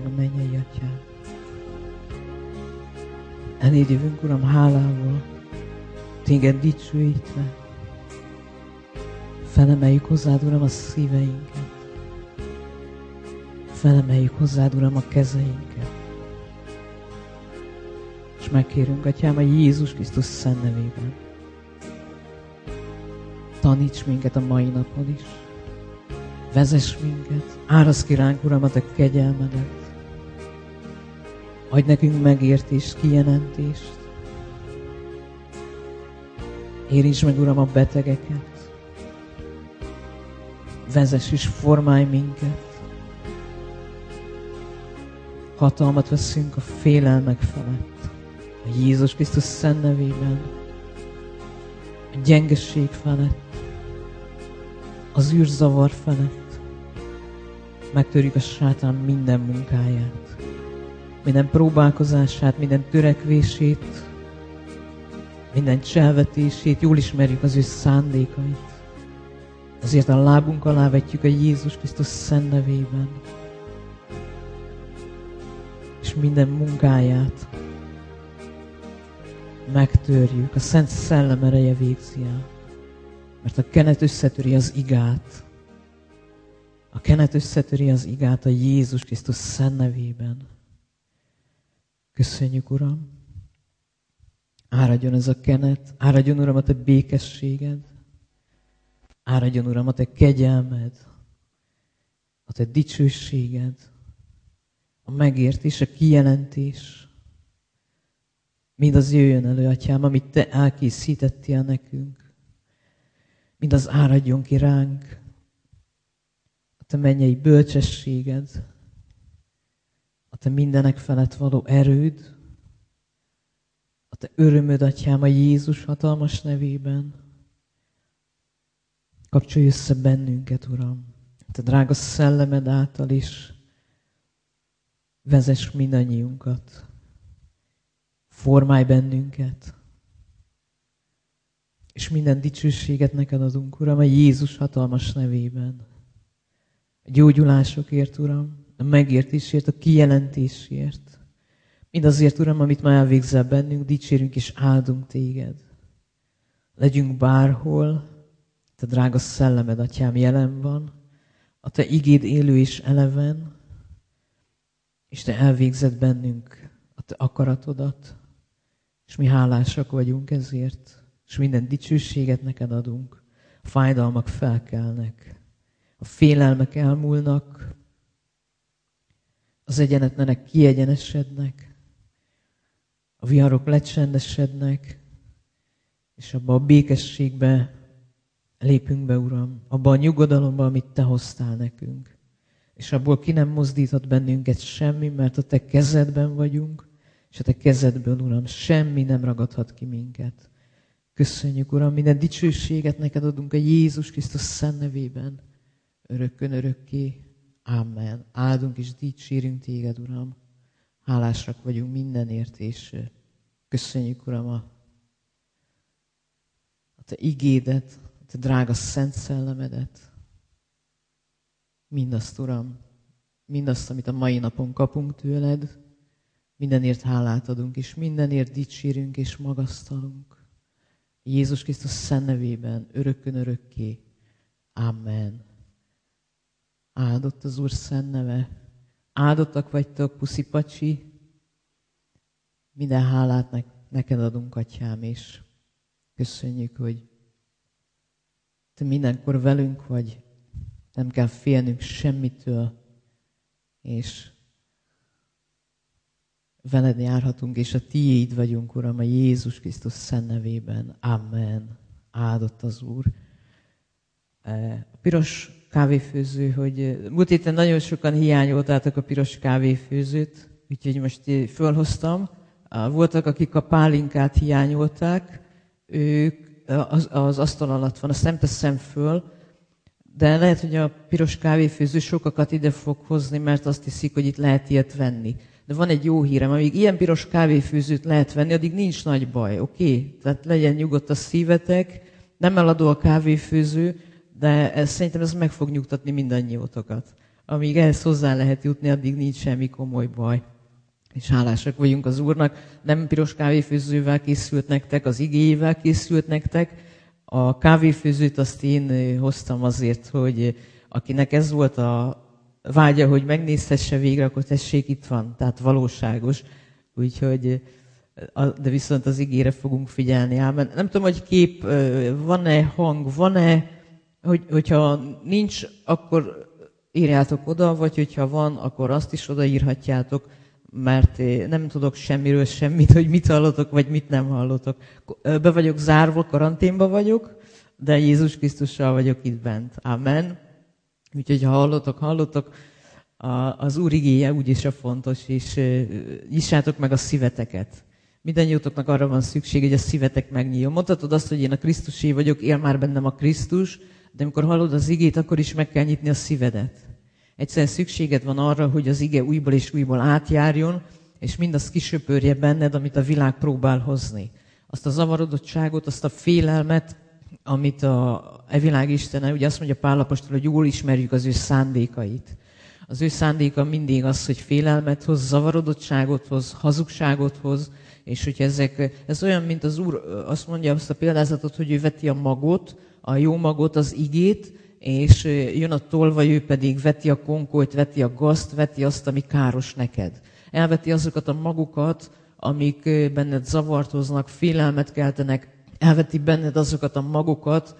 drága mennyei Atyám. Eléd jövünk, Uram, hálával, téged dicsőítve. Felemeljük hozzád, Uram, a szíveinket. Felemeljük hozzád, Uram, a kezeinket. És megkérünk, Atyám, a Jézus Krisztus szent nevében. Taníts minket a mai napon is. Vezess minket, áraszd ki ránk, Uram, a te kegyelmedet. Adj nekünk megértést, kijelentést. Érintsd meg, Uram, a betegeket. Vezess és formálj minket. Hatalmat veszünk a félelmek felett. A Jézus Krisztus szent nevében. A gyengeség felett. Az űrzavar felett. Megtörjük a sátán minden munkáját. Minden próbálkozását, minden törekvését. Minden cselvetését. Jól ismerjük az ő szándékait. Ezért a lábunk alá vetjük a Jézus Krisztus szent nevében. És minden munkáját megtörjük. A Szent Szellem ereje végzi el. Mert a kenet összetöri az igát. A kenet összetöri az igát a Jézus Krisztus szent nevében. Köszönjük, Uram. Áradjon ez a kenet. Áradjon, Uram, a te békességed. Áradjon, Uram, a te kegyelmed. A te dicsőséged. A megértés, a kijelentés. Mindaz jöjjön elő, Atyám, amit te elkészítettél nekünk. Mindaz áradjon ki ránk. A te mennyei bölcsességed. A te mindenek felett való erőd. A te örömöd, Atyám, a Jézus hatalmas nevében. Kapcsolj össze bennünket, Uram. Te drága szellemed által is vezess mindannyiunkat. Formálj bennünket. És minden dicsőséget neked adunk, Uram, a Jézus hatalmas nevében. A gyógyulásokért, Uram, a megértésért, a kijelentésért. Mindazért, Uram, amit már elvégzel bennünk, dicsérünk és áldunk téged. Legyünk bárhol, te drága szellemed, Atyám, jelen van, a te igéd élő és eleven, és te elvégzed bennünk a te akaratodat, és mi hálásak vagyunk ezért, és minden dicsőséget neked adunk. A fájdalmak felkelnek, a félelmek elmúlnak, az egyenetlenek kiegyenesednek, a viharok lecsendesednek, és abba a békességbe lépünk be, Uram, abba a nyugodalomba, amit te hoztál nekünk. És abból ki nem mozdíthat bennünket semmi, mert a te kezedben vagyunk, és a te kezedből, Uram, semmi nem ragadhat ki minket. Köszönjük, Uram, minden dicsőséget neked adunk a Jézus Krisztus szent nevében, örökkön örökké. Amen. Áldunk és dicsérünk téged, Uram. Hálásak vagyunk mindenért, és köszönjük, Uram, a te igédet, a te drága szent szellemedet. Mindazt, Uram, mindazt, amit a mai napon kapunk tőled, mindenért hálát adunk, és mindenért dicsérünk és magasztalunk. Jézus Krisztus szent nevében, örökkön örökké. Amen. Áldott az Úr szent neve. Áldottak vagytok, puszi pacsi. Minden hálát neked adunk, Atyám, és köszönjük, hogy te mindenkor velünk vagy. Nem kell félnünk semmitől, és veled járhatunk, és a tiéd vagyunk, Uram, a Jézus Krisztus szent nevében. Amen. Áldott az Úr. A piros kávéfőző, hogy múlt héten nagyon sokan hiányoltátok a piros kávéfőzőt, úgyhogy most fölhoztam. Voltak, akik a pálinkát hiányolták, ők az asztal alatt van, azt nem teszem föl, de lehet, hogy a piros kávéfőző sokakat ide fog hozni, mert azt hiszik, hogy itt lehet ilyet venni. De van egy jó hírem, amíg ilyen piros kávéfőzőt lehet venni, addig nincs nagy baj, oké? Tehát legyen nyugodt a szívetek, nem eladó a kávéfőző, de szerintem ez meg fog nyugtatni mindannyiótokat. Amíg ehhez hozzá lehet jutni, addig nincs semmi komoly baj. És hálásak vagyunk az Úrnak. Nem piros kávéfőzővel készült nektek, az igéjével készült nektek. A kávéfőzőt azt én hoztam azért, hogy akinek ez volt a vágya, hogy megnézhesse végre, akkor tessék, itt van. Tehát valóságos. Úgyhogy, de viszont az igére fogunk figyelni. Ámen. Nem tudom, hogy kép, van-e hang, van-e, hogyha nincs, akkor írjátok oda, vagy hogyha van, akkor azt is odaírhatjátok, mert nem tudok semmiről semmit, hogy mit hallotok, vagy mit nem hallotok. Be vagyok zárva, karanténba vagyok, de Jézus Krisztussal vagyok itt bent. Amen. Úgyhogy ha hallottok, az Úr igéje úgyis a fontos, és nyissátok meg a szíveteket. Mindennyiótoknak arra van szükség, hogy a szívetek megnyíljon. Mondhatod azt, hogy én a Krisztusé vagyok, él már bennem a Krisztus, de amikor hallod az igét, akkor is meg kell nyitni a szívedet. Egyszerűen szükséged van arra, hogy az ige újból és újból átjárjon, és mindazt kisöpörje benned, amit a világ próbál hozni. Azt a zavarodottságot, azt a félelmet, amit a világ istene, ugye azt mondja Pál apostol, hogy jól ismerjük az ő szándékait. Az ő szándéka mindig az, hogy félelmet hoz, zavarodottságot hoz, hazugságot hoz, és hogy ez olyan, mint az Úr azt mondja azt a példázatot, hogy ő veti a magot, a jó magot, az igét, és jön a tolvaj, ő pedig veti a konkolyt, veti a gazt, veti azt, ami káros neked. Elveti azokat a magokat, amik benned zavart hoznak, félelmet keltenek, elveti benned azokat a magokat,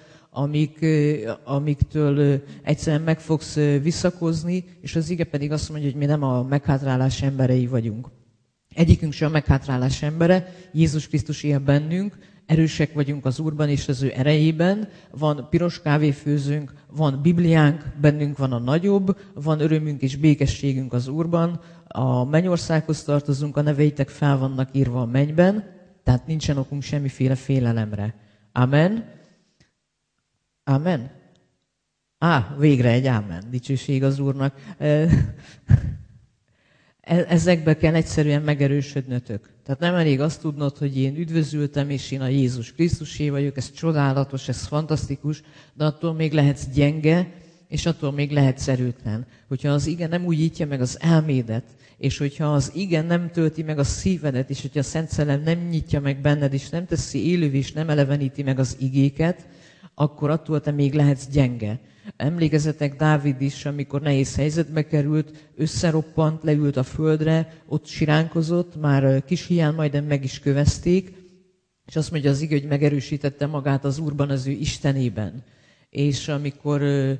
amiktől egyszerűen meg fogsz visszakozni, és az ige pedig azt mondja, hogy mi nem a meghátrálás emberei vagyunk. Egyikünk sem a meghátrálás embere, Jézus Krisztus él bennünk, erősek vagyunk az Úrban és az ő erejében, van piros kávéfőzőnk, van Bibliánk, bennünk van a nagyobb, van örömünk és békességünk az Úrban, a mennyországhoz tartozunk, a neveitek fel vannak írva a mennyben, tehát nincsen okunk semmiféle félelemre. Amen. Amen. Végre egy ámen. Dicsőség az Úrnak. Ezekbe kell egyszerűen megerősödnötök. Tehát nem elég azt tudnod, hogy én üdvözültem, és én a Jézus Krisztusé vagyok, ez csodálatos, ez fantasztikus, de attól még lehetsz gyenge, és attól még lehetsz erőtlen. Hogyha az ige nem újítja meg az elmédet, és hogyha az ige nem tölti meg a szívedet, és hogyha a Szent Szellem nem nyitja meg benned, és nem teszi élővé, és nem eleveníti meg az igéket, akkor attól te még lehetsz gyenge. Emlékezzetek, Dávid is, amikor nehéz helyzetbe került, összeroppant, leült a földre, ott siránkozott, már kis hián majdnem meg is kövezték, és azt mondja az ige, hogy megerősítette magát az Úrban, az ő Istenében. És amikor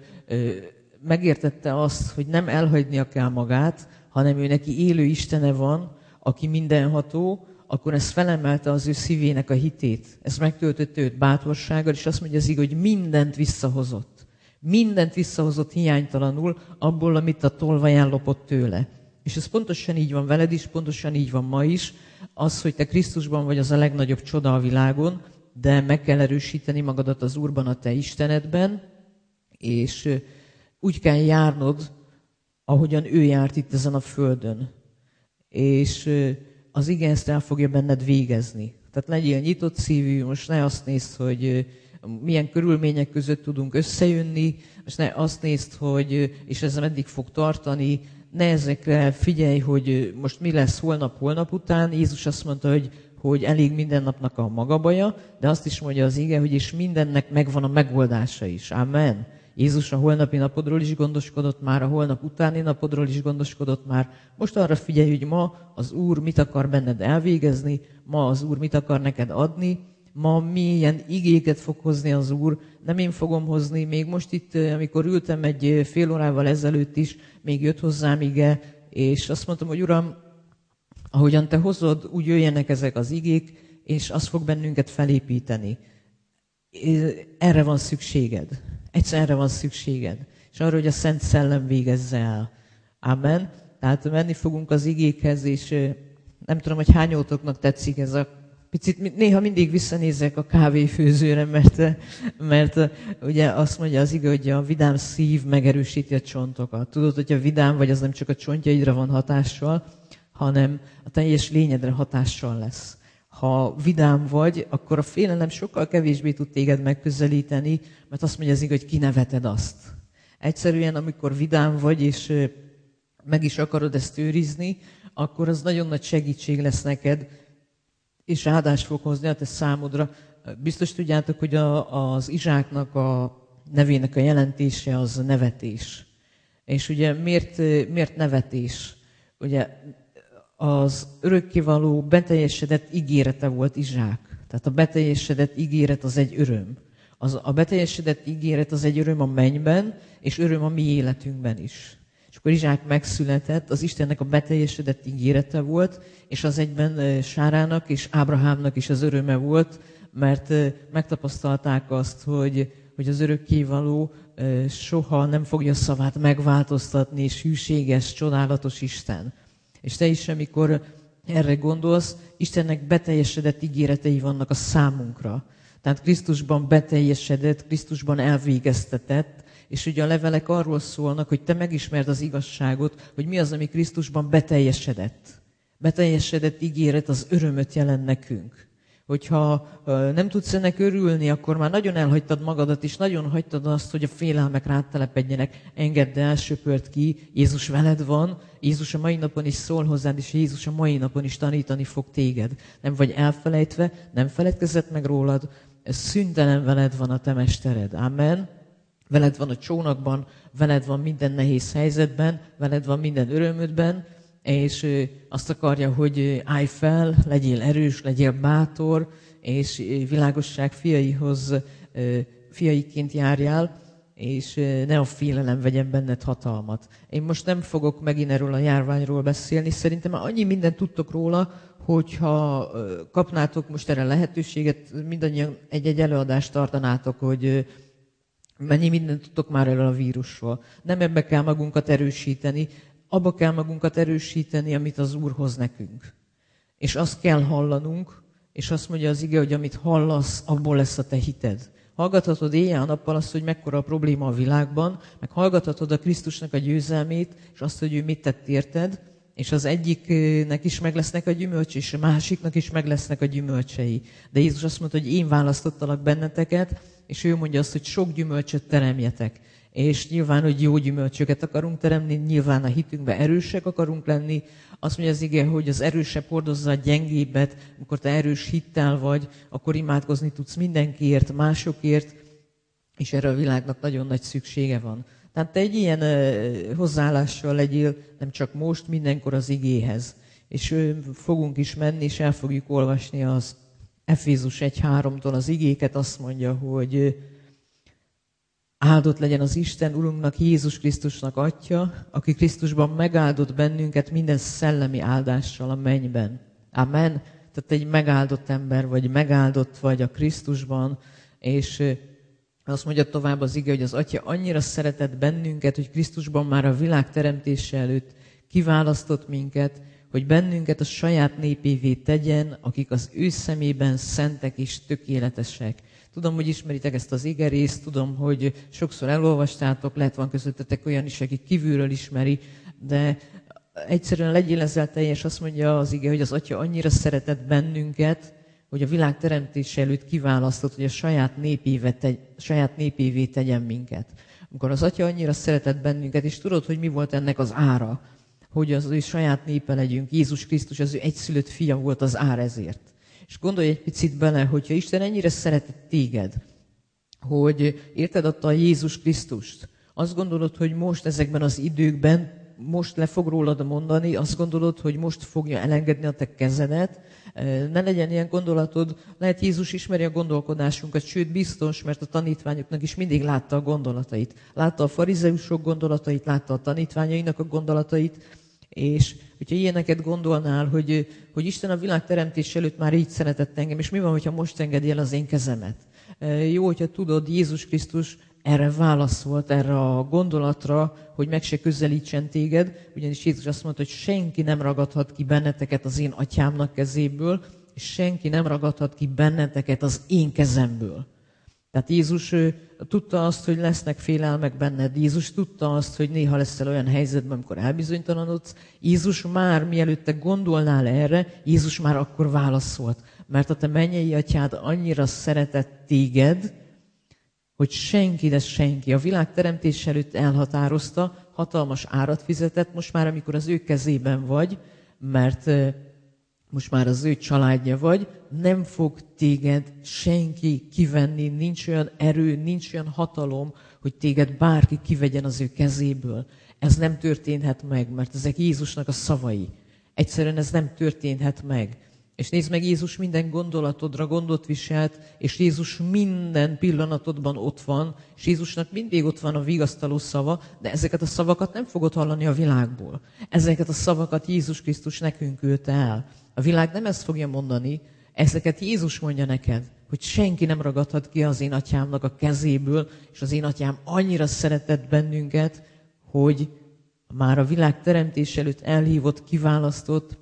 megértette azt, hogy nem elhagynia kell magát, hanem ő neki élő Istene van, aki mindenható, akkor ez felemelte az ő szívének a hitét. Ez megtöltötte őt bátorsággal, és azt mondja az ige, hogy mindent visszahozott. Mindent visszahozott hiánytalanul abból, amit a tolvaján lopott tőle. És ez pontosan így van veled is, pontosan így van ma is. Az, hogy te Krisztusban vagy, az a legnagyobb csoda a világon, de meg kell erősíteni magadat az Úrban, a te Istenedben, és úgy kell járnod, ahogyan ő járt itt ezen a földön. És az ige ezt el fogja benned végezni. Tehát legyél nyitott szívű, most ne azt nézd, hogy milyen körülmények között tudunk összejönni, és ne azt nézd, hogy és ez meddig fog tartani, ne ezekre figyelj, hogy most mi lesz holnap után. Jézus azt mondta, hogy elég minden napnak a maga baja, de azt is mondja az ige, hogy és mindennek megvan a megoldása is. Amen. Jézus a holnapi napodról is gondoskodott már, a holnap utáni napodról is gondoskodott már. Most arra figyelj, hogy ma az Úr mit akar benned elvégezni, ma az Úr mit akar neked adni, ma milyen igéket fog hozni az Úr, nem én fogom hozni. Még most itt, amikor ültem egy fél órával ezelőtt is, még jött hozzám ige, és azt mondtam, hogy Uram, ahogyan te hozod, úgy jöjjenek ezek az igék, és az fog bennünket felépíteni. Erre van szükséged. Egyszerűen erre van szükséged. És arra, hogy a Szent Szellem végezze el. Amen. Tehát menni fogunk az igékhez, és nem tudom, hogy hányótoknak tetszik ez a picit. Néha mindig visszanézek a kávéfőzőre, mert ugye azt mondja az ige, hogy a vidám szív megerősíti a csontokat. Tudod, hogy a vidám vagy, az nem csak a csontjaidra van hatással, hanem a teljes lényedre hatással lesz. Ha vidám vagy, akkor a félelem sokkal kevésbé tud téged megközelíteni, mert azt mondja az ige, hogy kineveted azt. Egyszerűen, amikor vidám vagy, és meg is akarod ezt őrizni, akkor az nagyon nagy segítség lesz neked, és áldást fog hozni a te számodra. Biztos tudjátok, hogy az Izsáknak a nevének a jelentése az nevetés. És ugye miért nevetés? Ugye az örökkévaló beteljesedett ígérete volt Izsák. Tehát a beteljesedett ígéret az egy öröm. A beteljesedett ígéret az egy öröm a mennyben, és öröm a mi életünkben is. És akkor Izsák megszületett, az Istennek a beteljesedett ígérete volt, és az egyben Sárának és Ábrahámnak is az öröme volt, mert megtapasztalták azt, hogy az örökkévaló soha nem fogja szavát megváltoztatni, és hűséges, csodálatos Isten. És te is, amikor erre gondolsz, Istennek beteljesedett ígéretei vannak a számunkra. Tehát Krisztusban beteljesedett, Krisztusban elvégeztetett, és ugye a levelek arról szólnak, hogy te megismerd az igazságot, hogy mi az, ami Krisztusban beteljesedett. Beteljesedett ígéret az örömöt jelent nekünk. Hogyha nem tudsz ennek örülni, akkor már nagyon elhagytad magadat, és nagyon hagytad azt, hogy a félelmek rád telepedjenek. Engedd el, söpört ki, Jézus veled van, Jézus a mai napon is szól hozzád, és Jézus a mai napon is tanítani fog téged. Nem vagy elfelejtve, nem feledkezett meg rólad, szüntelen veled van a te mestered. Amen. Veled van a csónakban, veled van minden nehéz helyzetben, veled van minden örömödben, és azt akarja, hogy állj fel, legyél erős, legyél bátor, és világosság fiaiként járjál, és ne a félelem vegyen benned hatalmat. Én most nem fogok megint erről a járványról beszélni, szerintem már annyi mindent tudtok róla, hogyha kapnátok most erre lehetőséget, mindannyian egy előadást tartanátok, hogy mennyi mindent tudtok már erről a vírusról. Nem ebbe kell magunkat erősíteni, abba kell magunkat erősíteni, amit az Úr hoz nekünk. És azt kell hallanunk, és azt mondja az ige, hogy amit hallasz, abból lesz a te hited. Hallgathatod éjjel-nappal azt, hogy mekkora a probléma a világban, meg hallgathatod a Krisztusnak a győzelmét, és azt, hogy ő mit tett érted, és az egyiknek is meg lesznek a gyümölcs, és a másiknak is meg lesznek a gyümölcsei. De Jézus azt mondta, hogy én választottalak benneteket, és ő mondja azt, hogy sok gyümölcsöt teremjetek. És nyilván, hogy jó gyümölcsöket akarunk teremni, nyilván a hitünkben erősek akarunk lenni. Azt mondja az ige, hogy az erősebb hordozza a gyengébbet, amikor te erős hittel vagy, akkor imádkozni tudsz mindenkiért, másokért, és erre a világnak nagyon nagy szüksége van. Tehát te egy ilyen hozzáállással legyél, nem csak most, mindenkor az igéhez. És fogunk is menni, és el fogjuk olvasni az Efézus 1:3-tól az igéket, azt mondja, hogy áldott legyen az Isten, Urunknak, Jézus Krisztusnak Atya, aki Krisztusban megáldott bennünket minden szellemi áldással a mennyben. Amen. Tehát egy megáldott ember vagy, megáldott vagy a Krisztusban, és azt mondja tovább az ige, hogy az Atya annyira szeretett bennünket, hogy Krisztusban már a világ teremtése előtt kiválasztott minket, hogy bennünket a saját népévé tegyen, akik az ő szemében szentek és tökéletesek. Tudom, hogy ismeritek ezt az igerészt, tudom, hogy sokszor elolvastátok, lehet van közöttetek olyan is, aki kívülről ismeri, de egyszerűen legyél ezzel teljes, azt mondja az ige, hogy az Atya annyira szeretett bennünket, hogy a világ teremtése előtt kiválasztott, hogy a saját népévé tegyen minket. Amikor az Atya annyira szeretett bennünket, és tudod, hogy mi volt ennek az ára, hogy az ő saját népe legyünk. Jézus Krisztus az ő egyszülött fia volt az ár ezért. És gondolj egy picit bele, hogyha Isten ennyire szeretett téged, hogy érted, adta a Jézus Krisztust, azt gondolod, hogy most ezekben az időkben, most le fog rólad mondani, azt gondolod, hogy most fogja elengedni a te kezedet, ne legyen ilyen gondolatod, lehet Jézus ismeri a gondolkodásunkat, sőt biztos, mert a tanítványoknak is mindig látta a gondolatait. Látta a farizeusok gondolatait, látta a tanítványainak a gondolatait, és hogyha ilyeneket gondolnál, hogy Isten a világ teremtés előtt már így szeretett engem, és mi van, hogyha most engedi el az én kezemet? Jó, hogyha tudod, Jézus Krisztus erre válaszolt, erre a gondolatra, hogy meg se közelítsen téged, ugyanis Jézus azt mondta, hogy senki nem ragadhat ki benneteket az én atyámnak kezéből, és senki nem ragadhat ki benneteket az én kezemből. Tehát Jézus tudta azt, hogy lesznek félelmek benned. Jézus tudta azt, hogy néha leszel olyan helyzetben, amikor elbizonytalanodsz. Jézus már, mielőtt te gondolnál erre, Jézus már akkor válaszolt. Mert a te mennyei atyád annyira szeretett téged, hogy senki, de senki a világ teremtés előtt elhatározta, hatalmas árat fizetett, most már amikor az ő kezében vagy, mert most már az ő családja vagy, nem fog téged senki kivenni, nincs olyan erő, nincs olyan hatalom, hogy téged bárki kivegyen az ő kezéből. Ez nem történhet meg, mert ezek Jézusnak a szavai. Egyszerűen ez nem történhet meg. És nézd meg, Jézus minden gondolatodra gondot viselt, és Jézus minden pillanatodban ott van, és Jézusnak mindig ott van a vigasztaló szava, de ezeket a szavakat nem fogod hallani a világból. Ezeket a szavakat Jézus Krisztus nekünk küldte el. A világ nem ezt fogja mondani, ezeket Jézus mondja neked, hogy senki nem ragadhat ki az én atyámnak a kezéből, és az én atyám annyira szeretett bennünket, hogy már a világ teremtés előtt elhívott, kiválasztott,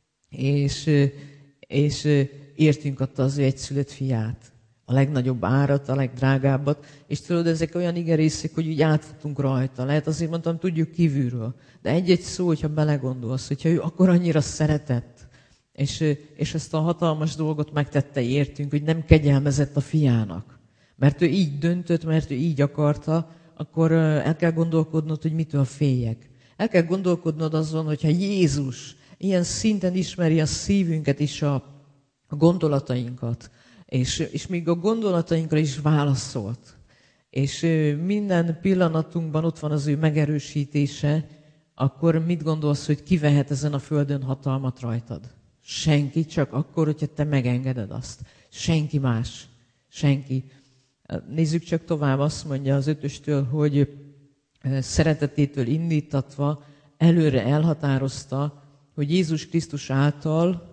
és értünk adta az ő egyszülött fiát. A legnagyobb árat, a legdrágábbat, és tudod, ezek olyan igerészek, hogy úgy átfutunk rajta. Lehet azért mondtam, tudjuk kívülről. De egy-egy szó, hogyha belegondolsz, hogyha ő akkor annyira szeretett, és ezt a hatalmas dolgot megtette értünk, hogy nem kegyelmezett a fiának. Mert ő így döntött, mert ő így akarta, akkor el kell gondolkodnod, hogy mitől féljek. El kell gondolkodnod azon, hogyha Jézus ilyen szinten ismeri a szívünket és a gondolatainkat, és még a gondolatainkra is válaszolt, és minden pillanatunkban ott van az ő megerősítése, akkor mit gondolsz, hogy ki vehet ezen a földön hatalmat rajtad? Senki, csak akkor, hogyha te megengeded azt. Senki más. Senki. Nézzük csak tovább, azt mondja az 5-östől, hogy szeretetétől indítatva előre elhatározta, hogy Jézus Krisztus által,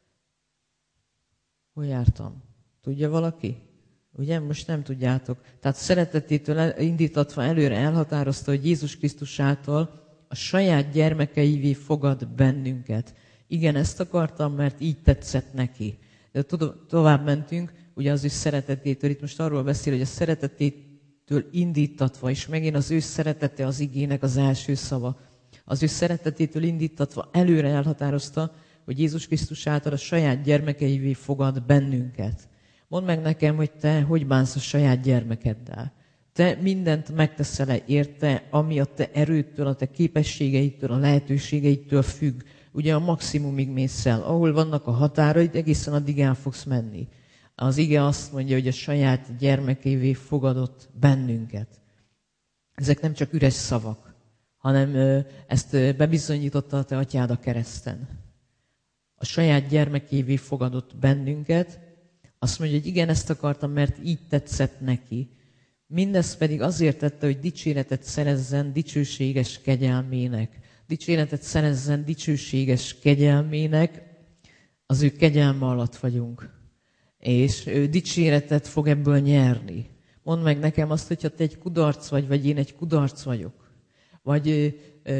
hol jártam? Tudja valaki? Ugye? Most nem tudjátok. Tehát szeretetétől indítatva előre elhatározta, hogy Jézus Krisztus által a saját gyermekeivé fogad bennünket. Igen, ezt akartam, mert így tetszett neki. De tovább mentünk, ugye az ő szeretetétől. Itt most arról beszél, hogy a szeretetétől indítatva, és megint az ő szeretete az igének az első szava. Az ő szeretetétől indítatva előre elhatározta, hogy Jézus Krisztus által a saját gyermekeivé fogad bennünket. Mondd meg nekem, hogy te hogy bánsz a saját gyermekeddel. Te mindent megteszel-e érte, ami a te erőttől, a te képességeidtől, a lehetőségeidtől függ. Ugye a maximumig mész el. Ahol vannak a határaid, egészen addig el fogsz menni. Az ige azt mondja, hogy a saját gyermekévé fogadott bennünket. Ezek nem csak üres szavak, hanem ezt bebizonyította a te atyád a kereszten. A saját gyermekévé fogadott bennünket, azt mondja, hogy igen, ezt akartam, mert így tetszett neki. Mindezt pedig azért tette, hogy dicséretet szerezzen dicsőséges kegyelmének. Dicséretet szerezzen dicsőséges kegyelmének, az ő kegyelme alatt vagyunk. És ő dicséretet fog ebből nyerni. Mondd meg nekem azt, hogyha te egy kudarc vagy én egy kudarc vagyok. Vagy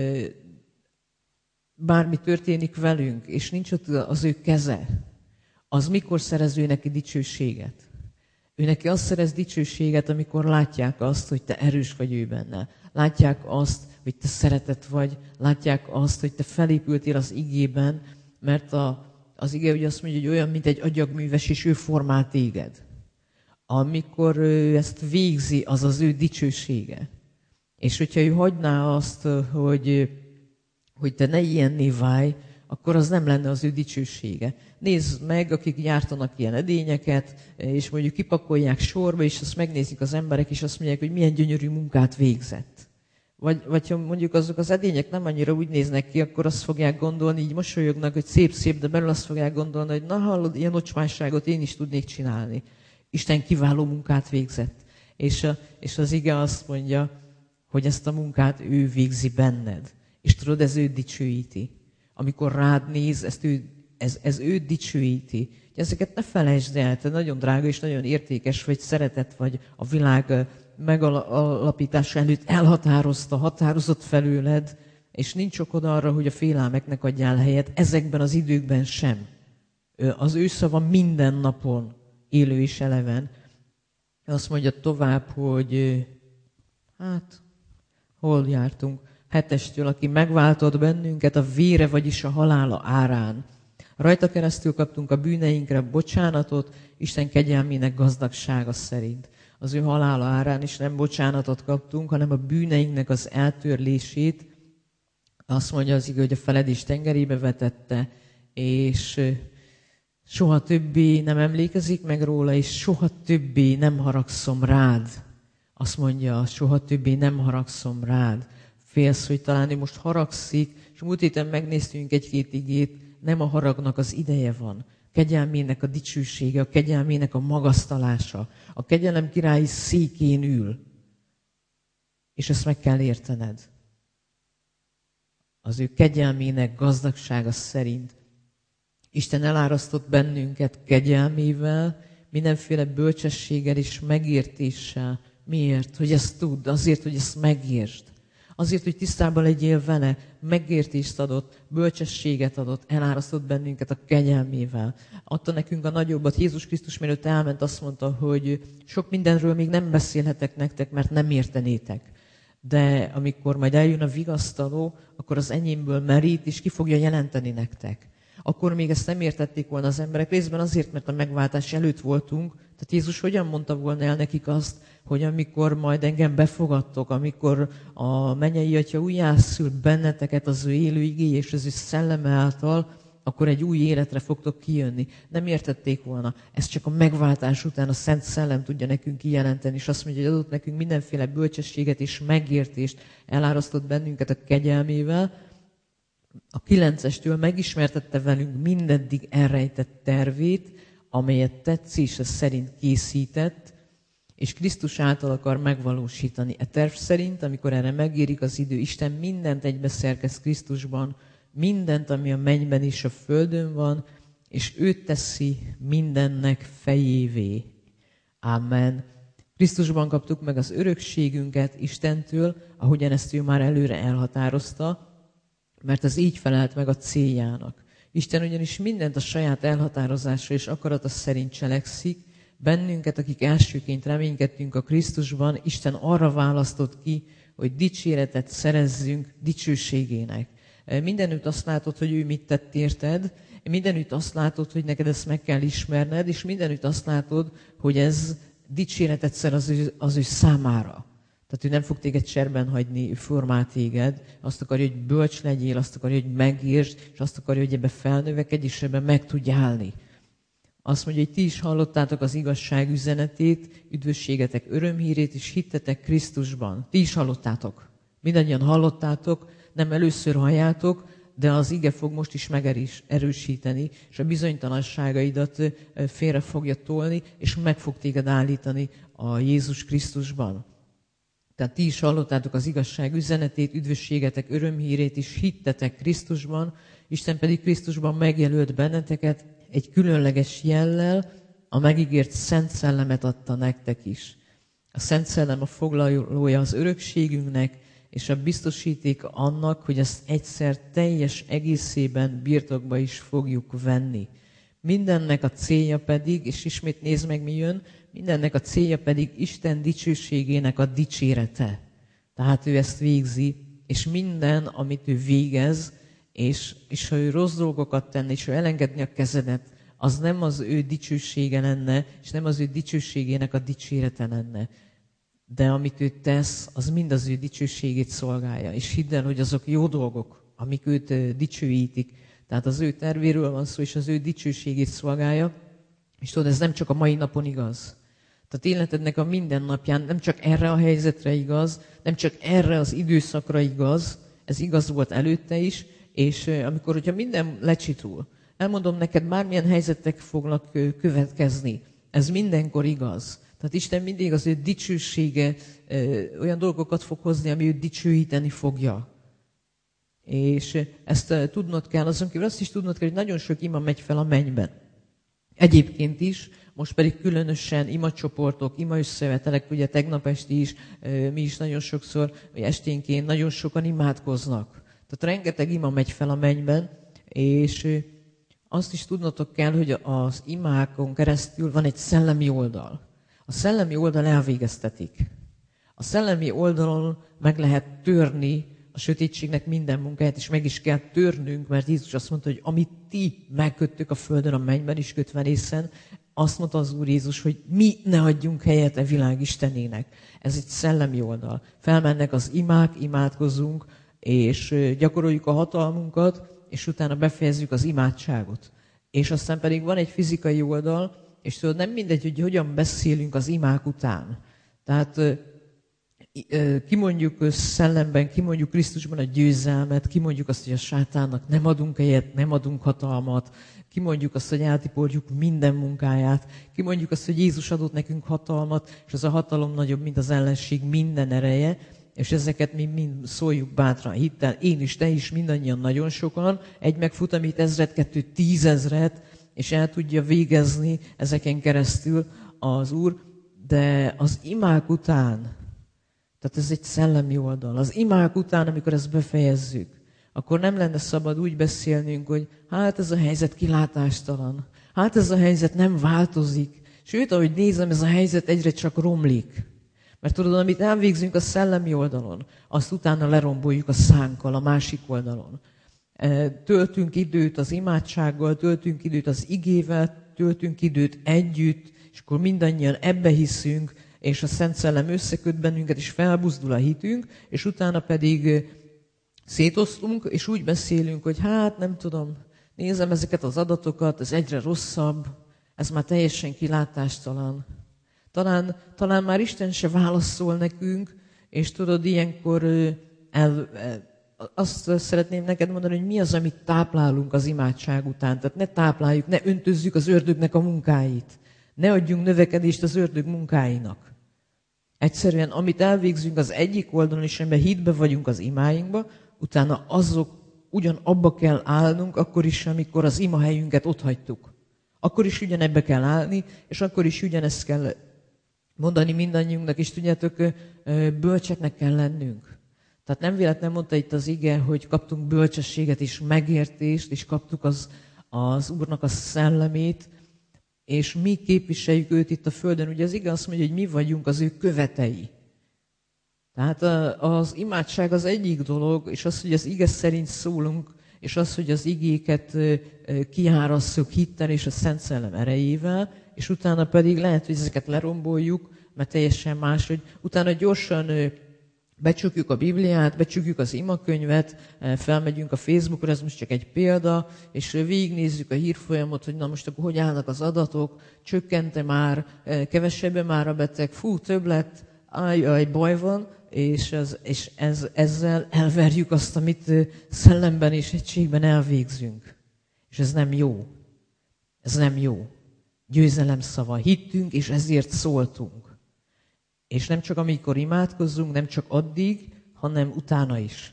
bármi történik velünk, és nincs ott az ő keze, az mikor szerez ő neki dicsőséget? Ő neki azt szerez dicsőséget, amikor látják azt, hogy te erős vagy ő benne. Látják azt, hogy te szeretett vagy. Látják azt, hogy te felépültél az igében, mert az ige ugye azt mondja, hogy olyan, mint egy agyagműves, és ő formál téged. Amikor ő ezt végzi, az az ő dicsősége. És hogyha ő hagyná azt, hogy te ne ilyenné válj, akkor az nem lenne az ő dicsősége. Nézd meg, akik gyártanak ilyen edényeket, és mondjuk kipakolják sorba, és azt megnézik az emberek, és azt mondják, hogy milyen gyönyörű munkát végzett. Vagy ha mondjuk azok az edények nem annyira úgy néznek ki, akkor azt fogják gondolni, így mosolyognak, hogy szép-szép, de belül azt fogják gondolni, hogy na hallod, ilyen ocsmányságot én is tudnék csinálni. Isten kiváló munkát végzett. És az ige azt mondja, hogy ezt a munkát ő végzi benned. És tudod, ez őt dicsőíti. Amikor rád néz, ez őt dicsőíti. Ezeket ne felejtsd el, te nagyon drága és nagyon értékes vagy, szeretett vagy, a világ megalapítása előtt elhatározta, határozott felőled, és nincs okod arra, hogy a félelmeknek adjál helyet, ezekben az időkben sem. Az ő szava minden napon élő és eleven. Azt mondja tovább, hogy hol jártunk? 7-estől, aki megváltott bennünket a vére, vagyis a halála árán. Rajta keresztül kaptunk a bűneinkre bocsánatot, Isten kegyelmének gazdagsága szerint. az ő halála árán is nem bocsánatot kaptunk, hanem a bűneinknek az eltörlését. Azt mondja az ige, hogy a feledés tengerébe vetette, és soha többé nem emlékezik meg róla, és soha többé nem haragszom rád. Azt mondja, soha többé nem haragszom rád. Félsz, hogy talán ő most haragszik, és múlt héten megnéztünk egy-két igét, nem a haragnak az ideje van. Kegyelmének a dicsősége, a kegyelmének a magasztalása. A kegyelem királyi székén ül. És ezt meg kell értened. Az ő kegyelmének gazdagsága szerint Isten elárasztott bennünket kegyelmével, mindenféle bölcsességgel és megértéssel. Miért? Hogy ezt tudd, azért, hogy ezt megértsd. Azért, hogy tisztában legyél vele, megértést adott, bölcsességet adott, elárasztott bennünket a kegyelmével. Adta nekünk a nagyobbat. Jézus Krisztus mielőtt elment, azt mondta, hogy sok mindenről még nem beszélhetek nektek, mert nem értenétek. De amikor majd eljön a vigasztaló, akkor az enyémből merít, és ki fogja jelenteni nektek. Akkor még ezt nem értették volna az emberek, részben azért, mert a megváltás előtt voltunk. Tehát Jézus hogyan mondta volna el nekik azt, hogy amikor majd engem befogadtok, amikor a mennyei Atya újjászül benneteket az ő élő igéje és az ő szelleme által, akkor egy új életre fogtok kijönni. Nem értették volna. Ez csak a megváltás után a Szent Szellem tudja nekünk kijelenteni, és azt mondja, hogy adott nekünk mindenféle bölcsességet és megértést, elárasztott bennünket a kegyelmével. A 9-estől megismertette velünk mindeddig elrejtett tervét, amelyet tetszése szerint készített, és Krisztus által akar megvalósítani. E terv szerint, amikor erre megérik az idő, Isten mindent egybeszerkesz Krisztusban, mindent, ami a mennyben és a földön van, és őt teszi mindennek fejévé. Amen. Krisztusban kaptuk meg az örökségünket Istentől, ahogyan ezt ő már előre elhatározta, mert ez így felelt meg a céljának. Isten ugyanis mindent a saját elhatározása és akarata szerint cselekszik, bennünket, akik elsőként reménykedtünk a Krisztusban, Isten arra választott ki, hogy dicséretet szerezzünk dicsőségének. Mindenütt azt látod, hogy ő mit tett érted, mindenütt azt látod, hogy neked ezt meg kell ismerned, és mindenütt azt látod, hogy ez dicséretet szerez az ő számára. Tehát ő nem fog téged cserben hagyni, ő formál téged, azt akarja, hogy bölcs legyél, azt akarja, hogy megértsd, és azt akarja, hogy ebbe felnövekedj, és ebbe meg tudj állni. Azt mondja, hogy ti is hallottátok az igazság üzenetét, üdvösségetek örömhírét, és hittetek Krisztusban. Ti is hallottátok. Mindannyian hallottátok, nem először halljátok, de az ige fog most is megerősíteni, és a bizonytalanságaidat félre fogja tolni, és meg fog téged állítani a Jézus Krisztusban. Tehát ti is hallottátok az igazság üzenetét, üdvösségetek örömhírét, és hittetek Krisztusban, Isten pedig Krisztusban megjelölt benneteket egy különleges jellel, a megígért Szent Szellemet adta nektek is. A Szent Szellem a foglalója az örökségünknek, és a biztosíték annak, hogy ezt egyszer teljes egészében birtokba is fogjuk venni. Mindennek a célja pedig, és ismét nézd meg, mi jön, mindennek a célja pedig Isten dicsőségének a dicsérete. Tehát ő ezt végzi, és minden, amit ő végez, és ha ő rossz dolgokat tenne, és ő elengedni a kezedet, az nem az ő dicsősége lenne, és nem az ő dicsőségének a dicsérete lenne. De amit ő tesz, az mind az ő dicsőségét szolgálja. És hidd el, hogy azok jó dolgok, amik őt dicsőítik. Tehát az ő tervéről van szó, és az ő dicsőségét szolgálja. És tudod, ez nem csak a mai napon igaz. Tehát életednek a mindennapján nem csak erre a helyzetre igaz, nem csak erre az időszakra igaz, ez igaz volt előtte is, és hogyha minden lecsitul, elmondom neked, bármilyen helyzetek fognak következni, ez mindenkor igaz. Tehát Isten mindig az ő dicsősége olyan dolgokat fog hozni, ami őt dicsőíteni fogja. És ezt tudnod kell, azon kívül azt is tudnod kell, hogy nagyon sok ima megy fel a mennyben. Egyébként is, most pedig különösen imacsoportok, imaösszevetelek, ugye tegnap esti is, mi is nagyon sokszor, vagy esténként nagyon sokan imádkoznak. Tehát rengeteg ima megy fel a mennyben, és azt is tudnotok kell, hogy az imákon keresztül van egy szellemi oldal. A szellemi oldal elvégeztetik. A szellemi oldalon meg lehet törni a sötétségnek minden munkáját, és meg is kell törnünk, mert Jézus azt mondta, hogy amit ti megköttök a földön, a mennyben is kötve részen, azt mondta az Úr Jézus, hogy mi ne adjunk helyet a világ istenének. Ez egy szellemi oldal. Felmennek az imák, imádkozunk, és gyakoroljuk a hatalmunkat, és utána befejezzük az imádságot. És aztán pedig van egy fizikai oldal, és tudod, nem mindegy, hogy hogyan beszélünk az imák után. Tehát kimondjuk szellemben, kimondjuk Krisztusban a győzelmet, kimondjuk azt, hogy a sátánnak nem adunk helyet, nem adunk hatalmat, kimondjuk azt, hogy eltiporjuk minden munkáját, kimondjuk azt, hogy Jézus adott nekünk hatalmat, és ez a hatalom nagyobb, mint az ellenség minden ereje, és ezeket mi mind szóljuk bátran hittel. Én is, te is, mindannyian nagyon sokan. Egy megfutamít 1000, 2 10 000, és el tudja végezni ezeken keresztül az Úr, de az imák után, tehát ez egy szellemi oldal, az imák után, amikor ezt befejezzük, akkor nem lenne szabad úgy beszélnünk, hogy hát ez a helyzet kilátástalan, hát ez a helyzet nem változik, sőt, ahogy nézem, ez a helyzet egyre csak romlik. Mert tudod, amit elvégzünk a szellemi oldalon, azt utána leromboljuk a szánkkal a másik oldalon. Töltünk időt az imádsággal, töltünk időt az igével, töltünk időt együtt, és akkor mindannyian ebbe hiszünk, és a Szent Szellem összeköt bennünket, és felbuzdul a hitünk, és utána pedig szétosztunk, és úgy beszélünk, hogy hát nem tudom, nézem ezeket az adatokat, ez egyre rosszabb, ez már teljesen kilátástalan. Talán már Isten se válaszol nekünk, és tudod, ilyenkor azt szeretném neked mondani, hogy mi az, amit táplálunk az imádság után. Tehát ne tápláljuk, ne öntözzük az ördögnek a munkáit. Ne adjunk növekedést az ördög munkáinak. Egyszerűen, amit elvégzünk az egyik oldalon, és amiben hitbe vagyunk az imáinkba, utána azok ugyanabba kell állnunk, akkor is, amikor az imahelyünket otthagytuk. Akkor is ugyanebbe kell állni, és akkor is ugyanezt kell mondani mindannyiunknak, és tudjátok, bölcseknek kell lennünk. Tehát nem véletlen mondta itt az ige, hogy kaptunk bölcsességet és megértést, és kaptuk az Úrnak a szellemét, és mi képviseljük őt itt a földön. Ugye az ige azt mondja, hogy mi vagyunk az ő követei. Tehát az imádság az egyik dolog, és az, hogy az ige szerint szólunk, és az, hogy az igéket kiárasszuk hittel és a Szent Szellem erejével, és utána pedig lehet, hogy ezeket leromboljuk, mert teljesen más, hogy utána gyorsan becsukjuk a Bibliát, becsukjuk az imakönyvet, felmegyünk a Facebookra, ez most csak egy példa, és végignézzük a hírfolyamot, hogy na most akkor hogy állnak az adatok, csökkente már, kevesebben már a beteg, több lett, baj van, és ezzel elverjük azt, amit szellemben és egységben elvégzünk. És ez nem jó. Ez nem jó. Győzelem szava. Hittünk, és ezért szóltunk. És nem csak amikor imádkozzunk, nem csak addig, hanem utána is.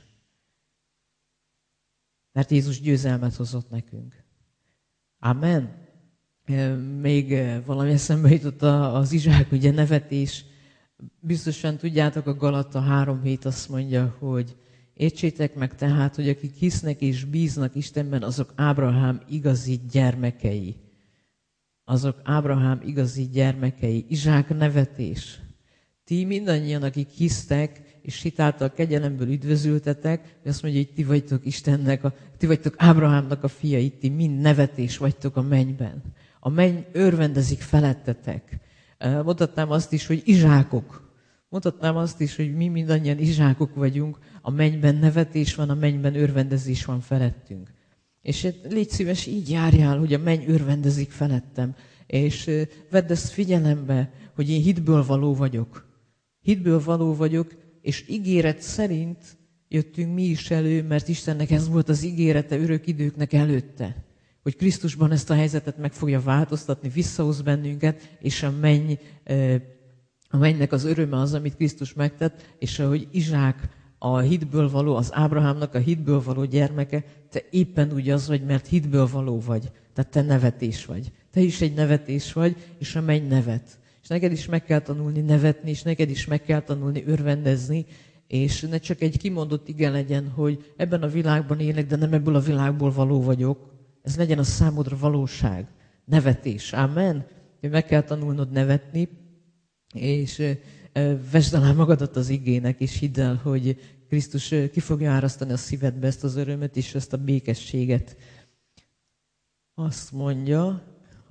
Mert Jézus győzelmet hozott nekünk. Amen. Még valami eszembe jutott az Izsák, ugye nevetés. Biztosan tudjátok, a Galata 3:7 azt mondja, hogy értsétek meg tehát, hogy akik hisznek és bíznak Istenben, azok Ábrahám igazi gyermekei. Azok Ábrahám igazi gyermekei. Izsák nevetés. Ti mindannyian, akik hisztek, és hitáltal kegyelemből üdvözültetek, azt mondja, hogy ti vagytok Istennek, ti vagytok Ábrahámnak a fiai, ti mind nevetés vagytok a mennyben. A menny örvendezik felettetek. Mondhatnám azt is, hogy izsákok. Mondhatnám azt is, hogy mi mindannyian izsákok vagyunk, a mennyben nevetés van, a mennyben örvendezés van felettünk. És légy szíves, így járjál, hogy a menny örvendezik felettem. És vedd ezt figyelembe, hogy én hitből való vagyok. Hitből való vagyok, és ígéret szerint jöttünk mi is elő, mert Istennek ez volt az ígérete örök időknek előtte. Hogy Krisztusban ezt a helyzetet meg fogja változtatni, visszahoz bennünket, és a mennynek az öröme az, amit Krisztus megtett, és ahogy Izsák a hitből való, az Ábrahámnak a hitből való gyermeke, te éppen úgy az vagy, mert hitből való vagy. Tehát te nevetés vagy. Te is egy nevetés vagy, és a menny nevet. És neked is meg kell tanulni nevetni, és neked is meg kell tanulni örvendezni, és ne csak egy kimondott ige legyen, hogy ebben a világban élek, de nem ebből a világból való vagyok. Ez legyen a számodra valóság, nevetés. Amen? Meg kell tanulnod nevetni, és vesd alá magadat az igének, és hidd el, hogy Krisztus ki fogja árasztani a szívedbe ezt az örömet és ezt a békességet. Azt mondja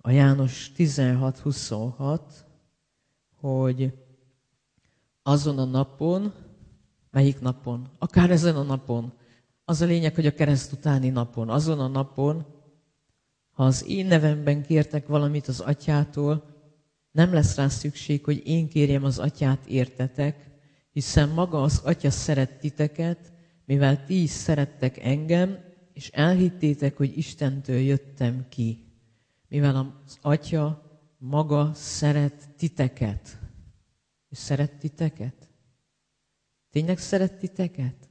a János 16:26, hogy azon a napon, melyik napon? Akár ezen a napon. Az a lényeg, hogy a kereszt utáni napon, azon a napon, ha az én nevemben kértek valamit az Atyától, nem lesz rá szükség, hogy én kérjem az Atyát értetek, hiszen maga az Atya szeret titeket, mivel ti is szerettek engem, és elhittétek, hogy Istentől jöttem ki. Mivel az Atya maga szeret titeket. És szeret titeket? Tényleg szeret titeket?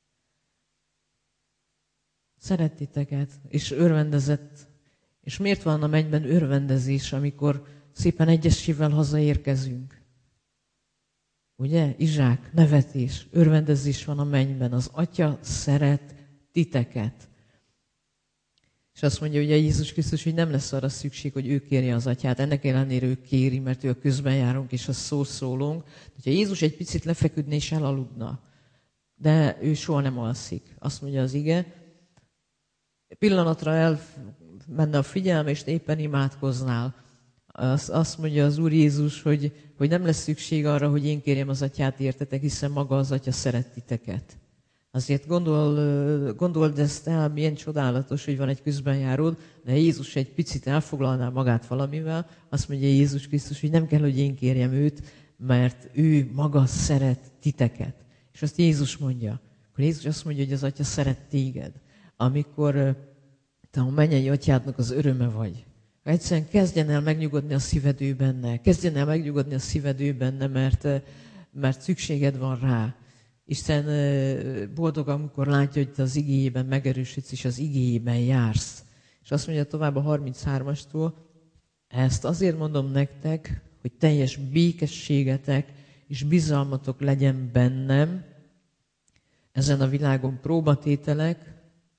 Szeret titeket, és örvendezett. És miért van a mennyben örvendezés, amikor szépen egyesével hazaérkezünk? Ugye? Izsák, nevetés, örvendezés van a mennyben. Az Atya szeret titeket. És azt mondja ugye Jézus Krisztus, hogy nem lesz arra szükség, hogy ő kérje az Atyát. Ennek ellenére ő kéri, mert ő a közben járunk, és a szószólunk. Ha Jézus egy picit lefeküdne és elaludna, de ő soha nem alszik. Azt mondja az ige, pillanatra elmenne a figyelme, és éppen imádkoznál. Azt mondja az Úr Jézus, hogy nem lesz szükség arra, hogy én kérjem az Atyát értetek, hiszen maga az Atya szeret titeket. Azért gondold ezt el, milyen csodálatos, hogy van egy közbenjáród, de Jézus egy picit elfoglalná magát valamivel, azt mondja Jézus Krisztus, hogy nem kell, hogy én kérjem őt, mert ő maga szeret titeket. És azt Jézus mondja. Akkor Jézus azt mondja, hogy az Atya szeret téged. Amikor te a mennyei Atyádnak az öröme vagy, egyszerűen kezdjen el megnyugodni a szíved ő benne. Kezdjen el megnyugodni a szíved ő benne, mert szükséged van rá. Isten boldog, amikor látja, hogy te az igéjében megerősödsz, és az igéjében jársz. És azt mondja tovább a 33-astól, ezt azért mondom nektek, hogy teljes békességetek és bizalmatok legyen bennem, ezen a világon próbatételek,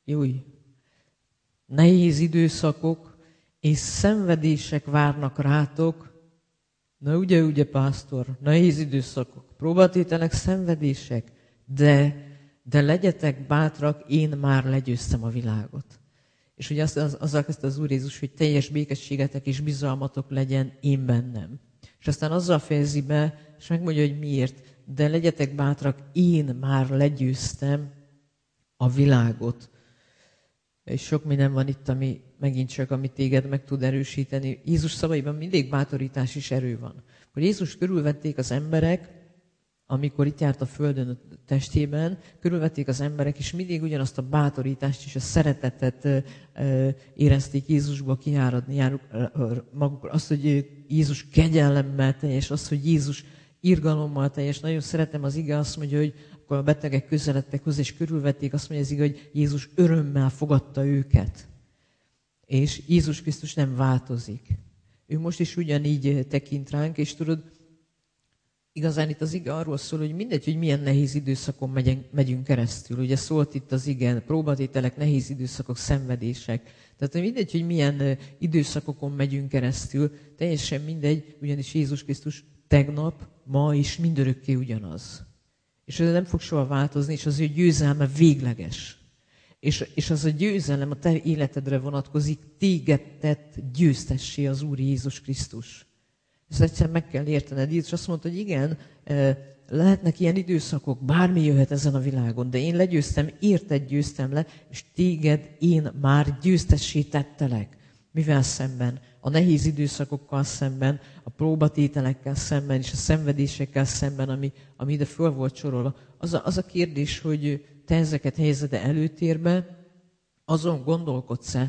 nehéz időszakok és szenvedések várnak rátok. Na ugye, pásztor, nehéz időszakok, próbatételek, szenvedések, de legyetek bátrak, én már legyőztem a világot. És ugye azzal kezdte az Úr Jézus, hogy teljes békességetek és bizalmatok legyen én bennem. És aztán azzal fejezi be, és megmondja, hogy miért, de legyetek bátrak, én már legyőztem a világot. És sok minden van itt, ami megint csak, ami téged meg tud erősíteni. Jézus szavaiban mindig bátorítás és erő van. Akkor Jézus körülvették az emberek, amikor itt járt a földön a testében, körülvették az emberek, és mindig ugyanazt a bátorítást és a szeretetet érezték Jézusba kiáradni magukra. Azt, hogy Jézus kegyelemmel teljes, azt, hogy Jézus irgalommal teljes. Nagyon szeretem az ige, azt mondja, hogy akkor a betegek közeledtek hozzá, és körülvették, azt mondja az ige, hogy Jézus örömmel fogadta őket. És Jézus Krisztus nem változik. Ő most is ugyanígy tekint ránk, és tudod, igazán itt az ige arról szól, hogy mindegy, hogy milyen nehéz időszakon megyünk keresztül. Ugye szólt itt az igen, próbatételek, nehéz időszakok, szenvedések. Tehát mindegy, hogy milyen időszakokon megyünk keresztül, teljesen mindegy, ugyanis Jézus Krisztus tegnap, ma és mindörökké ugyanaz. És ez nem fog soha változni, és az ő győzelme végleges. És az a győzelem a te életedre vonatkozik, téged tett győztessé az Úr Jézus Krisztus. Ezt egyszerűen meg kell értened. Jézus azt mondta, hogy igen, lehetnek ilyen időszakok, bármi jöhet ezen a világon, de én legyőztem, érted győztem le, és téged én már győztessé tettelek. Mivel szemben? A nehéz időszakokkal szemben, a próbatételekkel szemben, és a szenvedésekkel szemben, ami ide föl volt sorolva. Az a kérdés, hogy te ezeket helyezed előtérbe, azon gondolkodsz-e,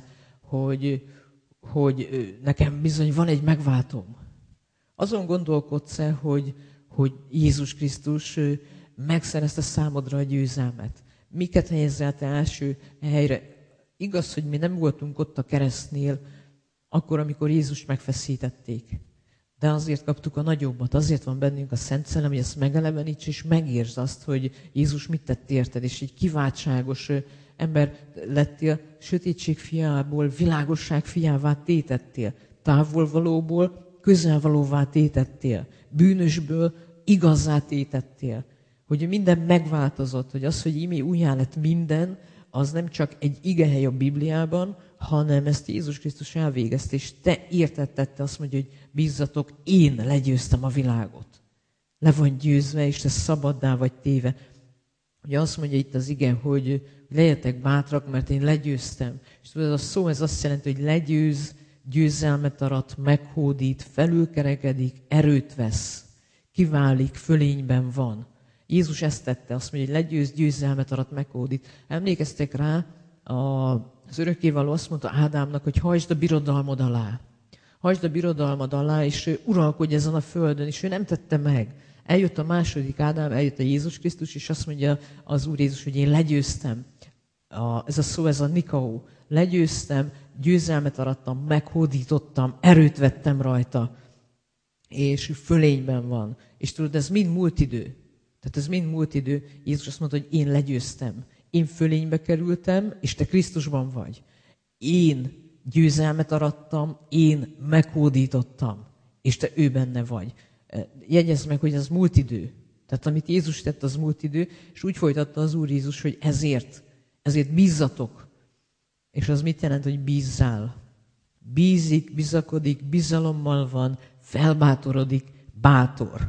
hogy nekem bizony van egy megváltom. Azon gondolkodsz-e, hogy Jézus Krisztus megszerezte számodra a győzelmet. Miket helyezel te első helyre? Igaz, hogy mi nem voltunk ott a keresztnél, akkor, amikor Jézust megfeszítették. De azért kaptuk a nagyobbat, azért van bennünk a Szent Szellem, hogy ezt megeleveníts, és megértsd azt, hogy Jézus mit tett érted, és egy kiváltságos ember lettél, sötétség fiából világosság fiává tétettél, távolvalóból közelvalóvá tétettél, bűnösből igazzá tétettél, hogy minden megváltozott, hogy az, hogy íme újjá lett minden, az nem csak egy igehely a Bibliában, hanem ezt Jézus Krisztus elvégezte, és te értettette, azt mondja, hogy bízzatok, én legyőztem a világot. Le van győzve, és te szabaddá vagy téve. Ugye azt mondja itt az ige, hogy legyetek bátrak, mert én legyőztem. És tudod, a szó ez azt jelenti, hogy legyőz, győzelmet arat, meghódít, felülkerekedik, erőt vesz, kiválik, fölényben van. Jézus ezt tette, azt mondja, hogy legyőz, győzelmet arat, meghódít. Emlékeztek rá, az örökkévaló azt mondta Ádámnak, hogy hajtsd a birodalmad alá. Hajtsd a birodalmad alá, és uralkodj ezen a földön, és ő nem tette meg. Eljött a második Ádám, eljött a Jézus Krisztus, és azt mondja az Úr Jézus, hogy én legyőztem. Ez a szó, ez a nikao. Legyőztem, győzelmet arattam, meghódítottam, erőt vettem rajta. És fölényben van. És tudod, ez mind múlt idő. Tehát ez mind múlt idő. Jézus azt mondta, hogy én legyőztem. Én fölénybe kerültem, és te Krisztusban vagy. Én győzelmet arattam, én meghódítottam, és te ő benne vagy. Jegyezd meg, hogy ez múlt idő. Tehát amit Jézus tett, az múlt idő, és úgy folytatta az Úr Jézus, hogy ezért bízzatok. És az mit jelent, hogy bízzál? Bízik, bizakodik, bizalommal van, felbátorodik, bátor.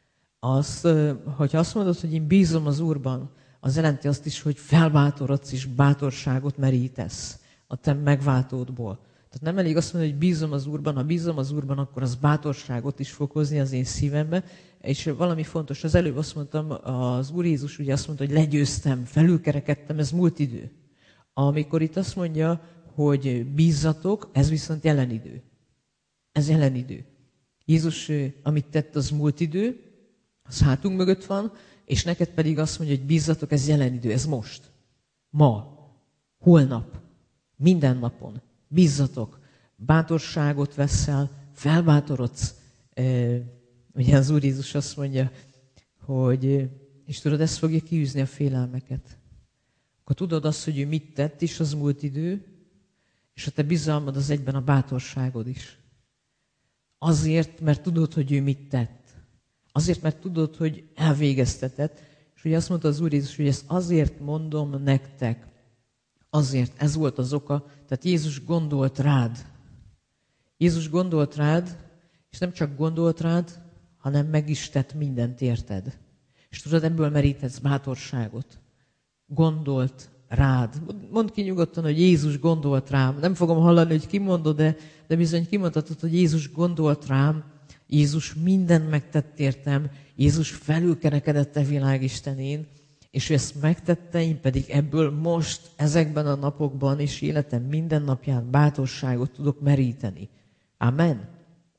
Hogyha azt mondod, hogy én bízom az Úrban, az jelenti azt is, hogy felbátorodsz és bátorságot merítesz a te megváltódból. Tehát nem elég azt mondani, hogy bízom az Úrban, ha bízom az Úrban, akkor az bátorságot is fog hozni az én szívembe. És valami fontos, az előbb azt mondtam, az Úr Jézus ugye azt mondta, hogy legyőztem, felülkerekedtem, ez múlt idő. Amikor itt azt mondja, hogy bízzatok, ez viszont jelen idő. Ez jelen idő. Jézus, amit tett, az múlt idő, az hátunk mögött van, és neked pedig azt mondja, hogy bízzatok, ez jelen idő, ez most. Ma, holnap, minden napon. Bízzatok, bátorságot veszel, felbátorodsz. Ugye az Úr Jézus azt mondja, hogy, és tudod, ez fogja kiűzni a félelmeket. Akkor tudod azt, hogy ő mit tett, és az múlt idő, és a te bizalmad az egyben a bátorságod is. Azért, mert tudod, hogy ő mit tett. Azért, mert tudod, hogy elvégeztetett. És ugye azt mondta az Úr Jézus, hogy ezt azért mondom nektek. Azért, ez volt az oka. Tehát Jézus gondolt rád. Jézus gondolt rád, és nem csak gondolt rád, hanem meg is tett mindent érted. És tudod, ebből meríthetsz bátorságot. Gondolt rád. Mondd ki nyugodtan, hogy Jézus gondolt rám. Nem fogom hallani, hogy ki mondod, de bizony kimondhatod, hogy Jézus gondolt rám. Jézus mindent megtett értem. Jézus felülkerekedett a világ Istenén, és ő ezt megtette, én pedig ebből most, ezekben a napokban és életem minden napján bátorságot tudok meríteni. Amen.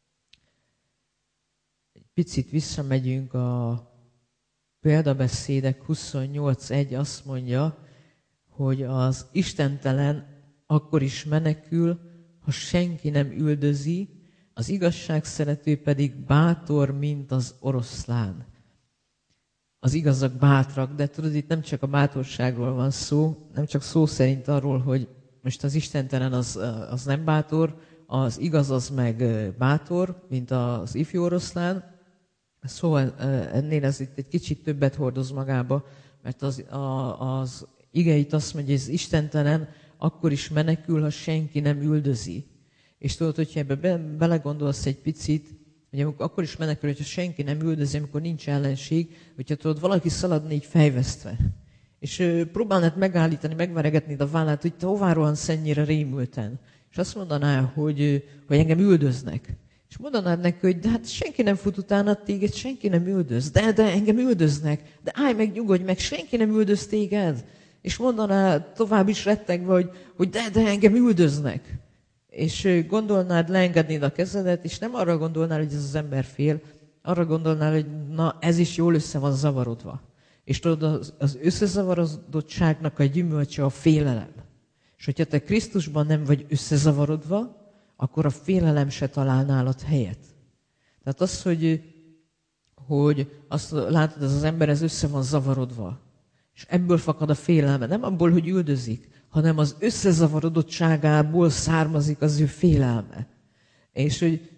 Egy picit visszamegyünk a példabeszédek 28.1 azt mondja, hogy az istentelen akkor is menekül, ha senki nem üldözi, az igazság szerető pedig bátor, mint az oroszlán. Az igazak bátrak, de tudod, itt nem csak a bátorságról van szó, nem csak szó szerint arról, hogy most az istentelen az nem bátor, az igaz az meg bátor, mint az ifjú oroszlán. Szóval ennél ez itt egy kicsit többet hordoz magába, mert az ige itt azt mondja, hogy az istentelen akkor is menekül, ha senki nem üldözi. És tudod, hogyha ebbe belegondolsz egy picit, hogy akkor is menekül, hogyha senki nem üldözi, amikor nincs ellenség, hogyha tudod, valaki szaladni így fejvesztve. És próbálnád megállítani, megveregetni a vállát, hogy te hová rohansz ennyire rémülten. És azt mondaná, hogy engem üldöznek. És mondanád neki, hogy de hát senki nem fut utána téged, senki nem üldöz. De engem üldöznek. De állj meg, nyugodj meg, senki nem üldöz téged. És mondaná tovább is rettegve, hogy de engem üldöznek. És gondolnád, leengednéd a kezedet, és nem arra gondolnál, hogy ez az ember fél, arra gondolnál, hogy na, ez is jól össze van zavarodva. És tudod, az összezavarodottságnak a gyümölcse a félelem. És hogyha te Krisztusban nem vagy összezavarodva, akkor a félelem se talál nálad helyet. Tehát az, hogy azt látod, ez az ember ez össze van zavarodva, és ebből fakad a félelme. Nem abból, hogy üldözik, hanem az összezavarodottságából származik az ő félelme. És hogy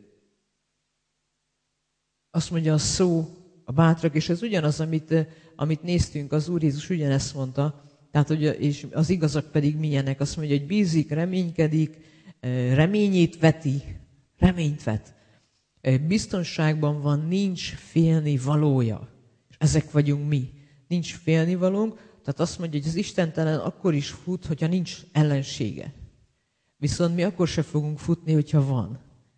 azt mondja a szó, a bátrak, és ez ugyanaz, amit néztünk, az Úr Jézus ugyanezt mondta, Tehát, hogy és az igazak pedig milyenek? Azt mondja, hogy bízik, reménykedik, reményét veti, reményt vet. Biztonságban van, nincs félni valója. És ezek vagyunk mi. Nincs félni valónk, tehát azt mondja, hogy az istentelen akkor is fut, hogyha nincs ellensége. Viszont mi akkor se fogunk futni, hogyha van.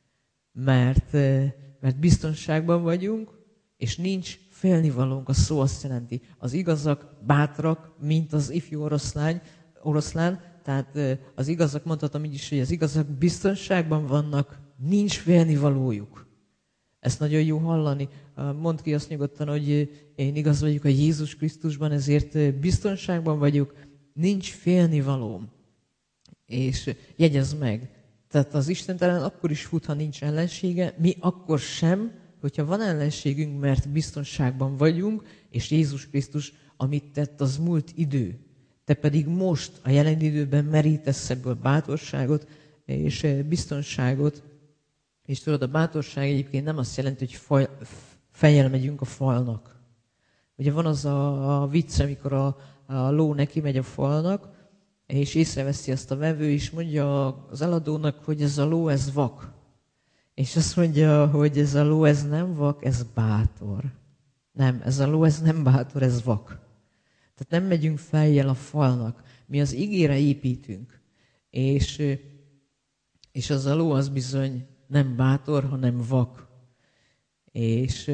Mert biztonságban vagyunk, és nincs félnivalónk. A szó azt jelenti. Az igazak bátrak, mint az ifjú oroszlán. Tehát az igazak, mondhatom így is, hogy az igazak biztonságban vannak, nincs félnivalójuk. Ezt nagyon jó hallani. Mondd ki azt nyugodtan, hogy én igaz vagyok a Jézus Krisztusban, ezért biztonságban vagyok, nincs félnivalóm. És jegyezd meg, tehát az istentelen akkor is fut, ha nincs ellensége, mi akkor sem, hogyha van ellenségünk, mert biztonságban vagyunk, és Jézus Krisztus, amit tett, az múlt idő. Te pedig most, a jelen időben merítesz ebből bátorságot és biztonságot. És tudod, a bátorság egyébként nem azt jelenti, hogy fejjel megyünk a falnak. Ugye van az a vicc, amikor a ló neki megy a falnak, és észreveszi azt a vevő, és mondja az eladónak, hogy ez a ló, ez vak. És azt mondja, hogy ez a ló, ez nem vak, ez bátor. Nem, ez a ló, ez nem bátor, ez vak. Tehát nem megyünk fejjel a falnak. Mi az igére építünk. És az a ló az bizony nem bátor, hanem vak. És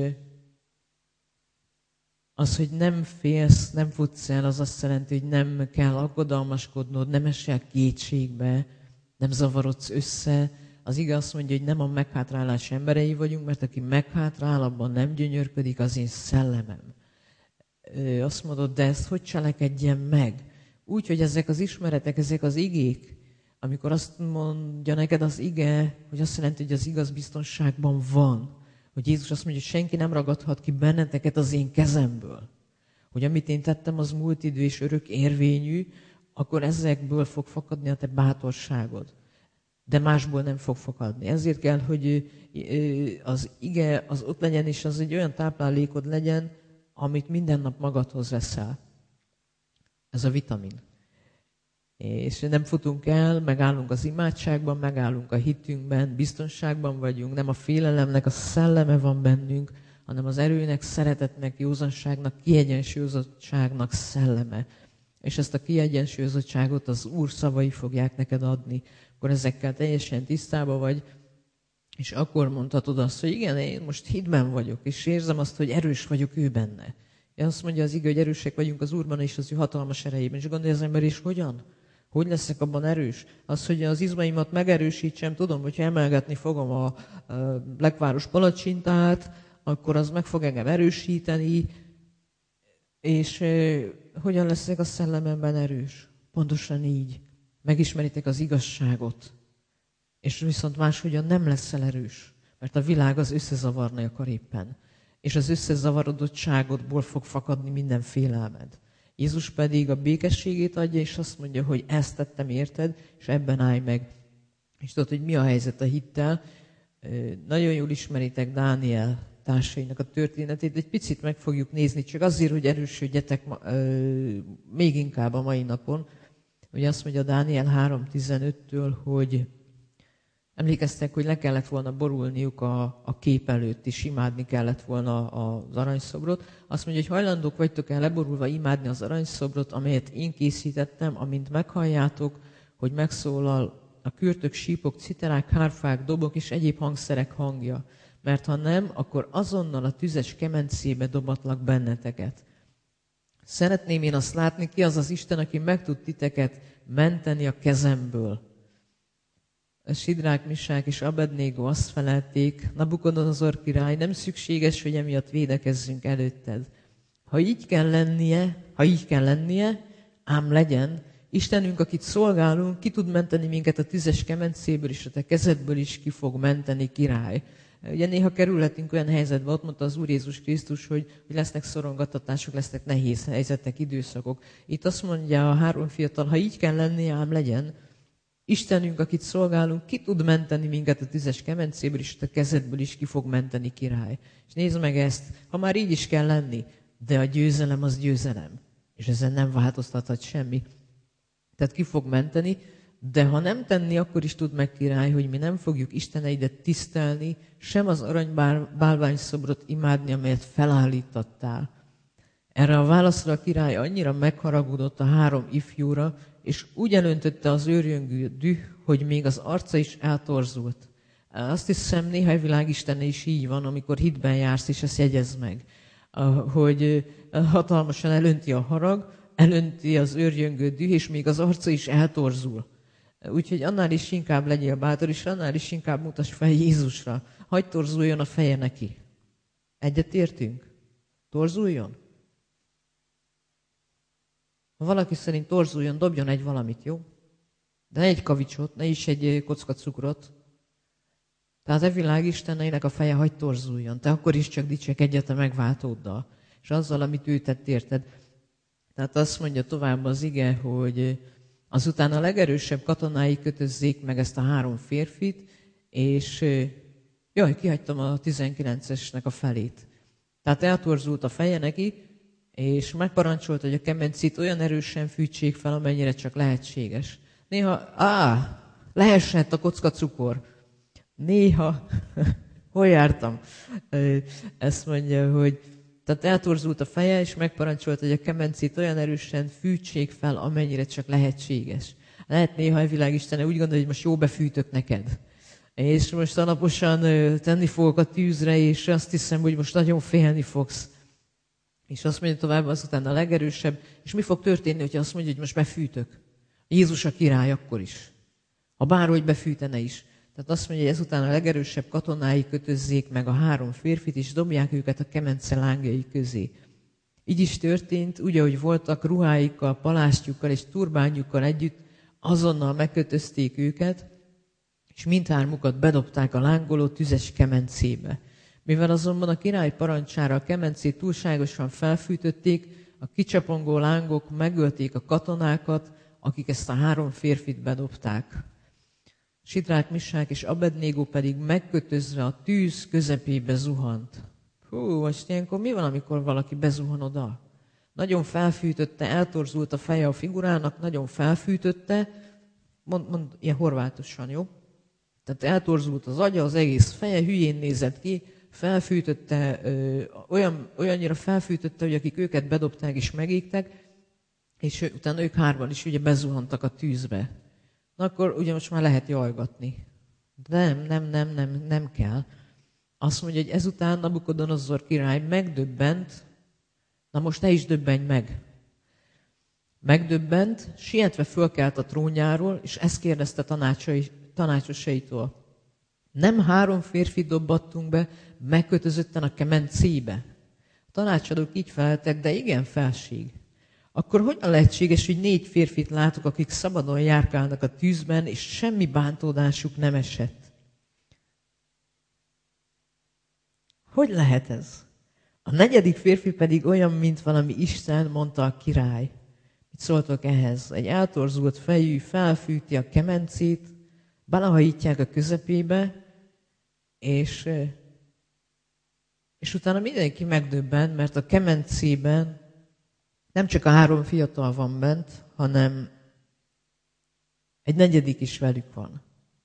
az, hogy nem félsz, nem futsz el, az azt jelenti, hogy nem kell aggodalmaskodnod, nem esel kétségbe, nem zavarodsz össze. Az igaz azt mondja, hogy nem a meghátrálás emberei vagyunk, mert aki meghátrál, abban nem gyönyörködik az én szellemem. Azt mondod, de ezt hogy cselekedjen meg? Úgy, hogy ezek az ismeretek, ezek az igék, amikor azt mondja neked az ige, hogy azt jelenti, hogy az igaz biztonságban van. Hogy Jézus azt mondja, hogy senki nem ragadhat ki benneteket az én kezemből. Hogy amit én tettem, az múlt idő és örök érvényű, akkor ezekből fog fakadni a te bátorságod. De másból nem fog fakadni. Ezért kell, hogy az ige az ott legyen, és az egy olyan táplálékod legyen, amit minden nap magadhoz veszel. Ez a vitamin. És nem futunk el, megállunk az imádságban, megállunk a hitünkben, biztonságban vagyunk, nem a félelemnek a szelleme van bennünk, hanem az erőnek, szeretetnek, józanságnak, kiegyensúlyozottságnak szelleme. És ezt a kiegyensúlyozottságot az Úr szavai fogják neked adni. Akkor ezekkel teljesen tisztában vagy, és akkor mondhatod azt, hogy igen, én most hitben vagyok, és érzem azt, hogy erős vagyok ő benne. És azt mondja az ige, hogy erősek vagyunk az Úrban és az ő hatalmas erejében. És gondolja az ember, és hogyan? Hogy leszek abban erős? Az, hogy az izmaimat megerősítsem, tudom, hogyha emelgetni fogom a lekváros palacsintát, akkor az meg fog engem erősíteni, és hogyan leszek a szellememben erős? Pontosan így. Megismeritek az igazságot, és viszont máshogyan nem leszel erős, mert a világ az összezavarni akar éppen. És az összezavarodottságodból fog fakadni minden félelmed. Jézus pedig a békességét adja, és azt mondja, hogy ezt tettem érted, és ebben állj meg. És tudod, hogy mi a helyzet a hittel? Nagyon jól ismeritek Dániel társainak a történetét, egy picit meg fogjuk nézni, csak azért, hogy erősödjetek még inkább a mai napon. Ugye azt mondja Dániel 3.15-től, hogy emlékeztek, hogy le kellett volna borulniuk a kép előtt, és imádni kellett volna az aranyszobrot. Azt mondja, hogy hajlandók vagytok el leborulva imádni az aranyszobrot, amelyet én készítettem, amint meghalljátok, hogy megszólal a kürtök, sípok, citerák, hárfák, dobok és egyéb hangszerek hangja. Mert ha nem, akkor azonnal a tüzes kemencébe dobatlak benneteket. Szeretném én azt látni, ki az az Isten, aki meg tud titeket menteni a kezemből. A Sidrák, Misák és Abednego azt felelték, Nabukodonozor király, nem szükséges, hogy emiatt védekezzünk előtted. Ha így kell lennie, ám legyen, Istenünk, akit szolgálunk, ki tud menteni minket a tüzes kemencéből, és a te kezedből is ki fog menteni, király. Ugye néha kerülhetünk olyan helyzetbe, ott mondta az Úr Jézus Krisztus, hogy lesznek szorongattatások, lesznek nehéz helyzetek, időszakok. Itt azt mondja a 3 fiatal, ha így kell lennie, ám legyen, Istenünk, akit szolgálunk, ki tud menteni minket a tüzes kemencéből, és a kezedből is ki fog menteni, király. És nézd meg ezt, ha már így is kell lenni, de a győzelem az győzelem. és ezen nem változtathat semmi. Tehát ki fog menteni, de ha nem tenni, akkor is tudd meg, király, hogy mi nem fogjuk isteneidet tisztelni, sem az aranybálványszobrot imádni, amelyet felállítottál. Erre a válaszra a király annyira megharagudott a 3 ifjúra, és úgy elöntötte az őrjöngő düh, hogy még az arca is eltorzult. Azt hiszem, néha a világ istene is így van, amikor hitben jársz, és ezt jegyezd meg, hogy hatalmasan elönti a harag, elönti az őrjöngő düh, és még az arca is eltorzul. Úgyhogy annál is inkább legyél bátor, és annál is inkább mutass fel Jézusra. Hadd torzuljon a feje neki. Egyetértünk? Torzuljon? Ha valaki szerint torzuljon, dobjon egy valamit, jó? De ne egy kavicsot, ne is egy kocka cukrot. Tehát a világ isteneinek a feje hagy torzuljon. Te akkor is csak dicsekedj a megváltóddal. És azzal, amit ő tett, érted. Tehát azt mondja tovább az ige, hogy azután a legerősebb katonái kötözzék meg ezt a 3 férfit, és kihagytam a 19-esnek a felét. Tehát eltorzult a feje neki, és megparancsolt, hogy a kemencét olyan erősen fűtsék fel, amennyire csak lehetséges. Néha, leesett a kocka cukor. Néha, hol jártam? Ezt mondja, hogy tehát eltorzult a feje, és megparancsolt, hogy a kemencét olyan erősen fűtsék fel, amennyire csak lehetséges. Lehet néha a világistene úgy gondolja, hogy most jó befűtök neked. És most alaposan tenni fogok a tűzre, és azt hiszem, hogy most nagyon félni fogsz. És azt mondja tovább, azután a legerősebb. És mi fog történni, hogyha azt mondja, hogy most befűtök? Jézus a király akkor is. Ha bárhogy befűtene is. Tehát azt mondja, hogy ezután a legerősebb katonái kötözzék meg a 3 férfit, és dobják őket a kemence lángjai közé. Így is történt, úgy, ahogy voltak ruháikkal, palástjukkal és turbányukkal együtt, azonnal megkötözték őket, és mindhármukat bedobták a lángoló tüzes kemencébe. Mivel azonban a király parancsára a kemencét túlságosan felfűtötték, a kicsapongó lángok megölték a katonákat, akik ezt a 3 férfit bedobták. Sidrák, Misák és Abednégó pedig megkötözve a tűz közepébe zuhant. Most ilyenkor mi van, amikor valaki bezuhan oda? Nagyon felfűtötte, eltorzult a feje a figurának, nagyon felfűtötte, mond ilyen horvátosan, jó? Tehát eltorzult az agya, az egész feje, hülyén nézett ki, felfűtötte, olyannyira felfűtötte, hogy akik őket bedobták és megégtek, és utána ők 3 is ugye bezuhantak a tűzbe. Na akkor ugye most már lehet jajgatni. De nem kell. Azt mondja, hogy ezután Nabukodonoszor király megdöbbent, na most ne is döbbenj meg. Megdöbbent, sietve fölkelt a trónjáról, és ezt kérdezte tanácsosaitól. Nem 3 férfit dobbattunk be, megkötözötten a kemencébe. A tanácsadók így feleltek, de igen, felség. Akkor hogyan lehetséges, hogy 4 férfit látok, akik szabadon járkálnak a tűzben, és semmi bántódásuk nem esett? Hogy lehet ez? A 4. férfi pedig olyan, mint valami Isten, mondta a király. Mit szóltok ehhez? Egy eltorzult fejű felfűti a kemencét, belehajítják a közepébe, és utána mindenki megdöbben, mert a kemencében nem csak a 3 fiatal van bent, hanem egy 4. is velük van.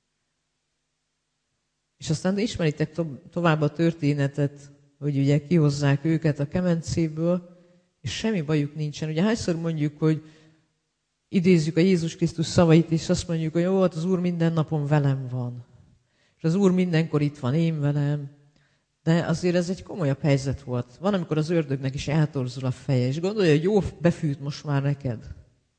És aztán ismeritek tovább a történetet, hogy ugye kihozzák őket a kemencéből, és semmi bajuk nincsen. Ugye hányszor mondjuk, hogy idézzük a Jézus Krisztus szavait, és azt mondjuk, hogy jó, az Úr minden napon velem van. És az Úr mindenkor itt van én velem. De azért ez egy komolyabb helyzet volt. Van, amikor az ördögnek is eltorzul a feje, és gondolja, hogy jó, befűt most már neked.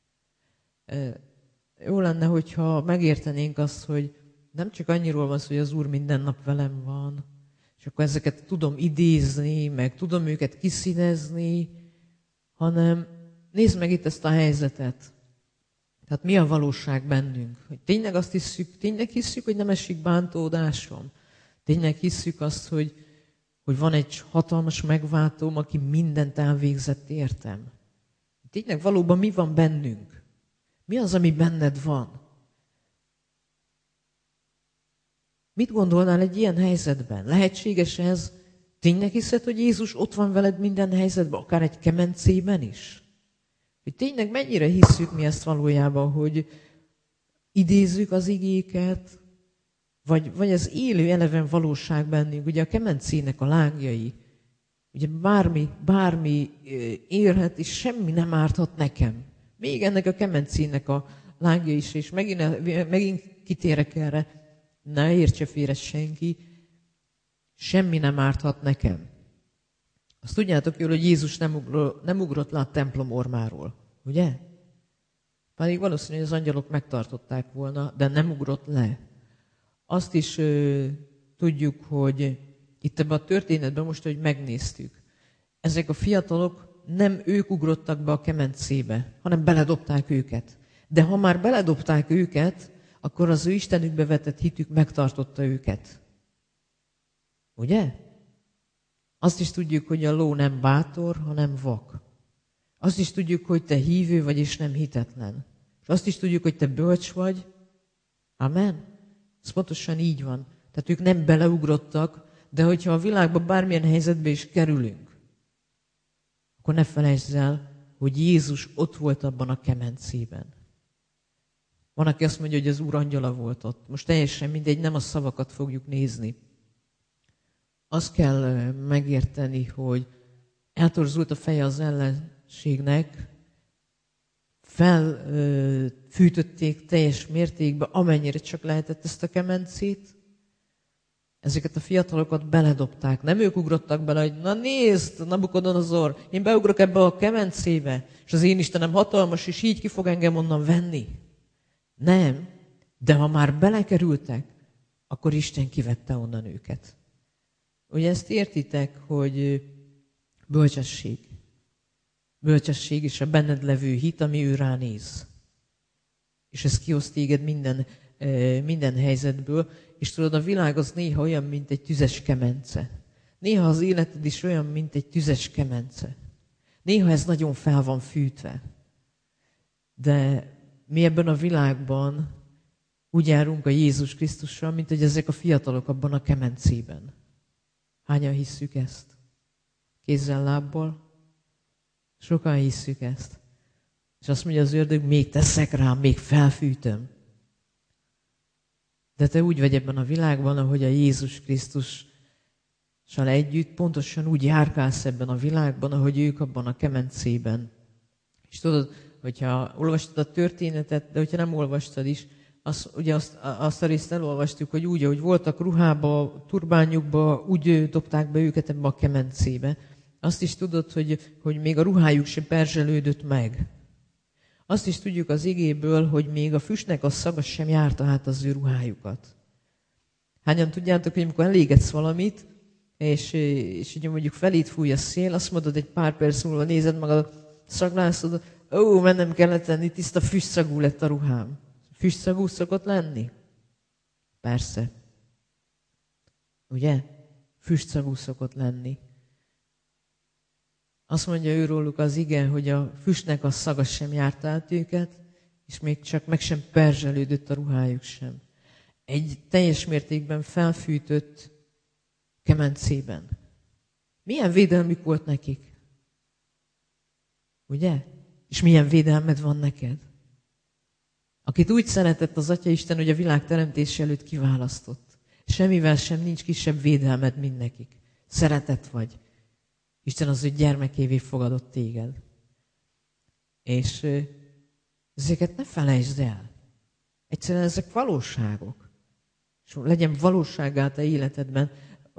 Jó lenne, hogyha megértenénk azt, hogy nem csak annyiról van szó, hogy az Úr minden nap velem van, és akkor ezeket tudom idézni, meg tudom őket kiszínezni, hanem nézd meg itt ezt a helyzetet. Tehát mi a valóság bennünk? Hogy tényleg azt hisszük, hogy nem esik bántódásom? Tényleg hisszük azt, hogy van egy hatalmas megváltóm, aki mindent elvégzett értem? Tényleg valóban mi van bennünk? Mi az, ami benned van? Mit gondolnál egy ilyen helyzetben? Lehetséges ez? Tényleg hiszed, hogy Jézus ott van veled minden helyzetben, akár egy kemencében is? Hogy tényleg mennyire hisszük mi ezt valójában, hogy idézzük az igéket, vagy az élő eleven valóság bennünk. Ugye a kemencének a lángjai, ugye bármi érhet, és semmi nem árthat nekem. Még ennek a kemencének a lángja is, és megint kitérek erre, ne értse félre senki, semmi nem árthat nekem. Azt tudjátok jól, hogy Jézus nem ugrott le a templom ormáról, ugye? Pedig valószínű, hogy az angyalok megtartották volna, de nem ugrott le. Azt is tudjuk, hogy itt ebben a történetben most, hogy megnéztük, ezek a fiatalok nem ők ugrottak be a kemencébe, hanem beledobták őket. De ha már beledobták őket, akkor az ő Istenükbe vetett hitük megtartotta őket. Ugye? Azt is tudjuk, hogy a ló nem bátor, hanem vak. Azt is tudjuk, hogy te hívő vagy, és nem hitetlen. És azt is tudjuk, hogy te bölcs vagy. Amen? Ez pontosan így van. Tehát ők nem beleugrottak, de hogyha a világban bármilyen helyzetbe is kerülünk, akkor ne felejtsd el, hogy Jézus ott volt abban a kemencében. Van, aki azt mondja, hogy az Úr angyala volt ott. Most teljesen mindegy, nem a szavakat fogjuk nézni. Azt kell megérteni, hogy eltorzult a feje az ellenségnek, felfűtötték teljes mértékben, amennyire csak lehetett ezt a kemencét. Ezeket a fiatalokat beledobták. Nem ők ugrottak bele, hogy na nézd, Nabukodonozor, én beugrok ebbe a kemencébe, és az én Istenem hatalmas, és így ki fog engem onnan venni. Nem, de ha már belekerültek, akkor Isten kivette onnan őket. Ugye ezt értitek, hogy bölcsesség. Bölcsesség és a benned levő hit, ami ő ránéz. És ez kihoz téged minden helyzetből, és tudod, a világ az néha olyan, mint egy tüzes kemence. Néha az életed is olyan, mint egy tüzes kemence. Néha ez nagyon fel van fűtve. De mi ebben a világban úgy járunk a Jézus Krisztussal, mint hogy ezek a fiatalok abban a kemencében. Hányan hisszük ezt? Kézzel, lábbal? Sokan hisszük ezt. És azt mondja az ördög, még teszek rám, még felfűtöm. De te úgy vagy ebben a világban, ahogy a Jézus Krisztussal együtt, pontosan úgy járkálsz ebben a világban, ahogy ők abban a kemencében. És tudod, hogyha olvastad a történetet, de hogyha nem olvastad is, azt a részt elolvastuk, hogy úgy, ahogy voltak ruhába, turbányukba, úgy dobták be őket ebbe a kemencébe. Azt is tudod, hogy még a ruhájuk se perzselődött meg. Azt is tudjuk az igéből, hogy még a füstnek a szaga sem járta át az ő ruhájukat. Hányan tudjátok, hogy amikor elégetsz valamit, és ugye mondjuk felét fúj a szél, azt mondod egy pár perc múlva, nézed magadat, szaglászod, mennem kellett lenni, tiszta füstszagú lett a ruhám. Füstszagú szokott lenni? Persze. Ugye? Füstszagú szokott lenni. Azt mondja őróluk az ige, hogy a füstnek a szaga sem járt át őket, és még csak meg sem perzselődött a ruhájuk sem. Egy teljes mértékben felfűtött kemencében. Milyen védelmük volt nekik? Ugye? És milyen védelmed van neked? Akit úgy szeretett az Atya Isten, hogy a világ teremtése előtt kiválasztott. Semmivel sem nincs kisebb védelmed, mint nekik. Szeretett vagy. Isten az ő gyermekévé fogadott téged. És ezeket ne felejtsd el. Egyszerűen ezek valóságok. És legyen valósággá a te életedben.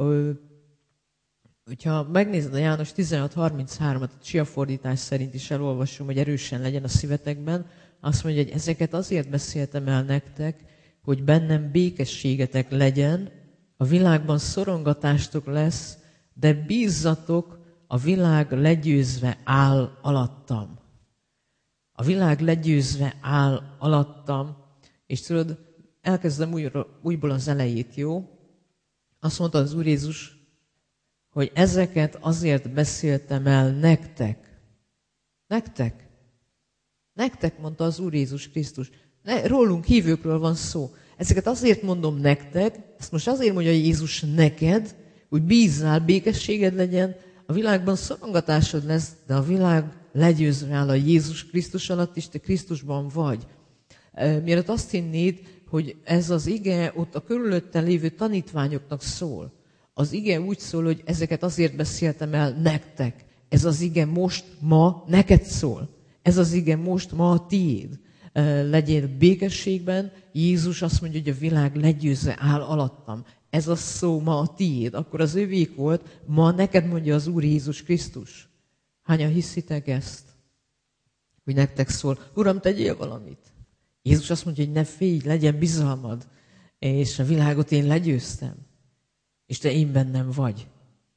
Hogyha megnézed a János 16:33-at, a Csia fordítás szerint is elolvasom, hogy erősen legyen a szívetekben, azt mondja, hogy ezeket azért beszéltem el nektek, hogy bennem békességetek legyen, a világban szorongatástok lesz, de bízzatok, a világ legyőzve áll alattam. A világ legyőzve áll alattam, és tudod, elkezdem újból az elejét, jó? Azt mondta az Úr Jézus, hogy ezeket azért beszéltem el nektek. Nektek? Nektek, mondta az Úr Jézus Krisztus. Rólunk hívőkről van szó. Ezeket azért mondom nektek, ezt most azért mondja Jézus neked, hogy bízzál, békességed legyen, a világban szorongatásod lesz, de a világ legyőzve áll a Jézus Krisztus alatt, és te Krisztusban vagy. Mielőtt azt hinnéd, hogy ez az ige ott a körülötte lévő tanítványoknak szól. Az ige úgy szól, hogy ezeket azért beszéltem el nektek. Ez az ige most, ma neked szól. Ez az ige most, ma a tiéd. Legyél békességben. Jézus azt mondja, hogy a világ legyőzve áll alattam. Ez a szó ma a tiéd. Akkor az övék volt, ma neked mondja az Úr Jézus Krisztus. Hányan hiszitek ezt? Hogy nektek szól, Uram, tegyél valamit. Jézus azt mondja, hogy ne félj, legyen bizalmad, és a világot én legyőztem, és te én bennem vagy.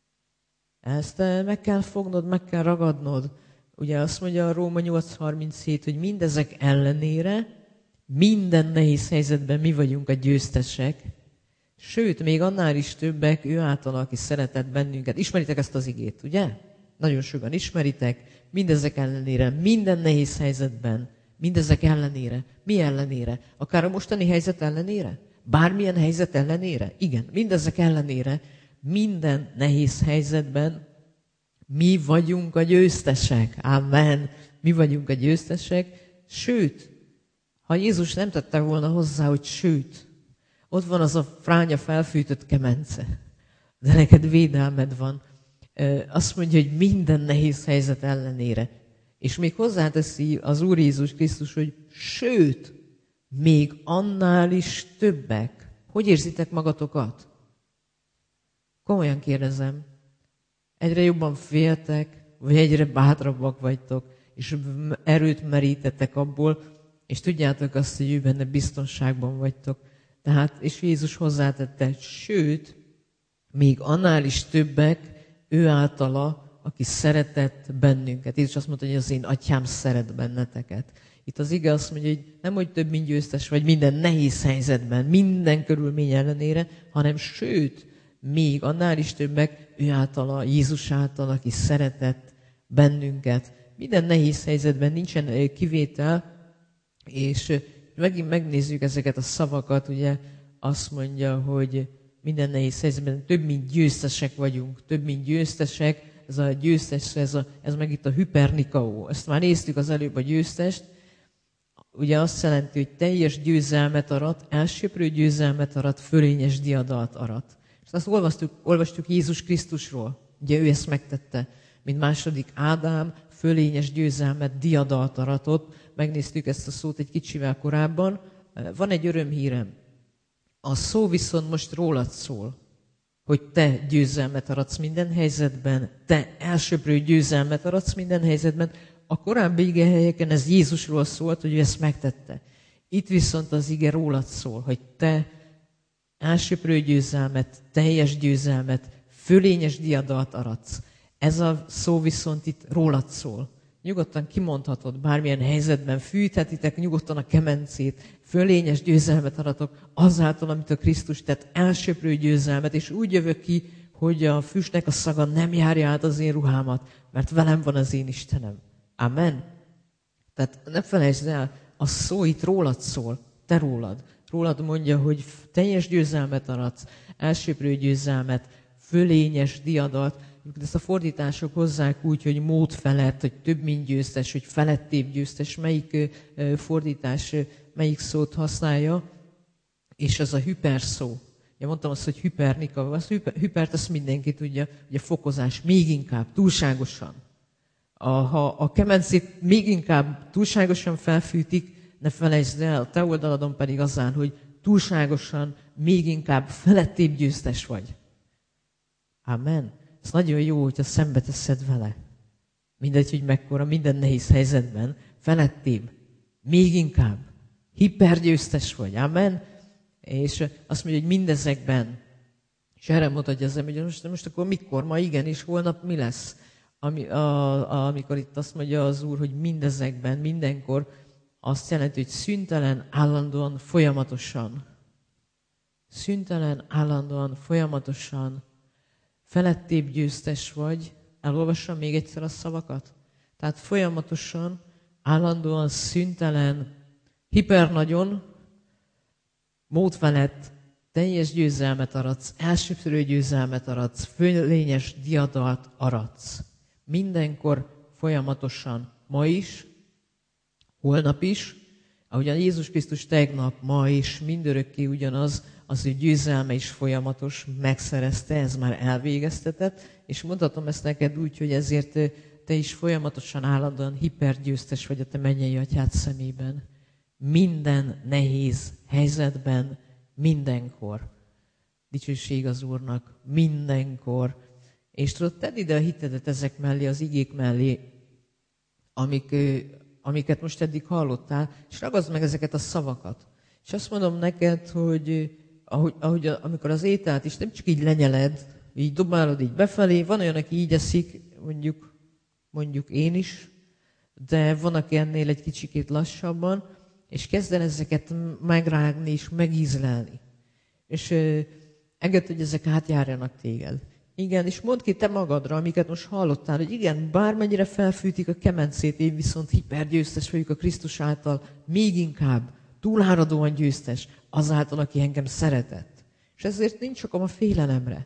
Ezt meg kell fognod, meg kell ragadnod. Ugye azt mondja a Róma 8:37, hogy mindezek ellenére, minden nehéz helyzetben mi vagyunk a győztesek, sőt, még annál is többek, ő által, aki szeretett bennünket. Ismeritek ezt az igét, ugye? Nagyon sokan ismeritek, mindezek ellenére, minden nehéz helyzetben, mindezek ellenére. Mi ellenére? Akár a mostani helyzet ellenére? Bármilyen helyzet ellenére? Igen, mindezek ellenére, minden nehéz helyzetben mi vagyunk a győztesek. Amen. Mi vagyunk a győztesek. Sőt, ha Jézus nem tette volna hozzá, hogy sőt, ott van az a fránya felfűtött kemence, de neked védelmed van. Azt mondja, hogy minden nehéz helyzet ellenére. És még hozzáteszi az Úr Jézus Krisztus, hogy sőt, még annál is többek. Hogy érzitek magatokat? Komolyan kérdezem. Egyre jobban féltek, vagy egyre bátrabbak vagytok, és erőt merítettek abból, és tudjátok azt, hogy ő benne biztonságban vagytok. Tehát, és Jézus hozzátette, sőt, még annál is többek, ő általa, aki szeretett bennünket. Jézus azt mondta, hogy az én atyám szeret benneteket. Itt az ige azt mondja, hogy nem, hogy több mint győztes vagy minden nehéz helyzetben, minden körülmény ellenére, hanem sőt, még annál is többek, ő általa, Jézus által, aki szeretett bennünket. Minden nehéz helyzetben nincsen kivétel, és megint megnézzük ezeket a szavakat, ugye azt mondja, hogy minden nehéz helyzetben több mint győztesek vagyunk, több mint győztesek, ez a győztes, ez meg itt a hypernikao. Ezt már néztük az előbb a győztest, ugye azt jelenti, hogy teljes győzelmet arat, elsöprő győzelmet arat, fölényes diadalt arat. És azt olvastuk Jézus Krisztusról, ugye ő ezt megtette, mint második Ádám, fölényes győzelmet, diadalt aratott. Megnéztük ezt a szót egy kicsivel korábban. Van egy örömhírem. A szó viszont most rólad szól, hogy te győzelmet aratsz minden helyzetben, te elsöprő győzelmet aratsz minden helyzetben. A korábbi igehelyeken ez Jézusról szólt, hogy ő ezt megtette. Itt viszont az ige rólad szól, hogy te elsöprő győzelmet, teljes győzelmet, fölényes diadalt aratsz. Ez a szó viszont itt rólad szól. Nyugodtan kimondhatod, bármilyen helyzetben fűthetitek nyugodtan a kemencét, fölényes győzelmet aratok azáltal, amit a Krisztus tett, elsöprő győzelmet, és úgy jövök ki, hogy a füstnek a szaga nem járja át az én ruhámat, mert velem van az én Istenem. Amen. Tehát ne felejtsd el, a szó itt rólad szól, te rólad. Rólad mondja, hogy teljes győzelmet aratsz, elsöprő győzelmet, fölényes diadalt. Ezt a fordítások hozzák úgy, hogy mód felett, hogy több mint győztes, hogy felettébb győztes. Melyik fordítás, melyik szót használja? És az a hyper szó. Én mondtam azt, hogy hypernika. Az hypert azt mindenki tudja, hogy a fokozás még inkább, túlságosan. Ha a kemencét még inkább túlságosan felfűtik, ne felejtsd el, a te oldaladon pedig az áll, hogy túlságosan, még inkább felettébb győztes vagy. Amen. Ez nagyon jó, hogyha szembe teszed vele. Mindegy, hogy mekkora, minden nehéz helyzetben, felettébb, még inkább, hipergyőztes vagy. Amen. És azt mondja, hogy mindezekben, és erre mutatja az ember, hogy most akkor mikor, ma igen, és holnap mi lesz? Amikor itt azt mondja az Úr, hogy mindezekben, mindenkor, azt jelenti, hogy szüntelen, állandóan, folyamatosan. Szüntelen, állandóan, folyamatosan, felettébb győztes vagy. Elolvassam még egyszer a szavakat? Tehát folyamatosan, állandóan, szüntelen, hipernagyon, mód felett teljes győzelmet aratsz, elsöprő győzelmet aratsz, fölényes diadalt aratsz. Mindenkor folyamatosan, ma is, holnap is, ahogyan Jézus Krisztus tegnap, ma és mindörökké ugyanaz, az ő győzelme is folyamatos, megszerezte, ez már elvégeztetett, és mondhatom ezt neked úgy, hogy ezért te is folyamatosan állandóan hipergyőztes vagy a te mennyei atyád szemében. Minden nehéz helyzetben, mindenkor. Dicsőség az Úrnak, mindenkor. És tudod, tedd ide a hitedet ezek mellé, az igék mellé, amiket most eddig hallottál, és ragaszd meg ezeket a szavakat. És azt mondom neked, hogy amikor az ételt is nem csak így lenyeled, így dobálod így befelé, van olyan, aki így eszik, mondjuk én is, de van, aki ennél egy kicsikét lassabban, és kezd el ezeket megrágni és megízlelni. És engedd, hogy ezek átjárjanak téged. Igen, és mondd ki te magadra, amiket most hallottál, hogy igen, bármennyire felfűtik a kemencét, én viszont hipergyőztes vagyok a Krisztus által, még inkább túláradóan győztes azáltal, aki engem szeretett. És ezért nincs okom a félelemre.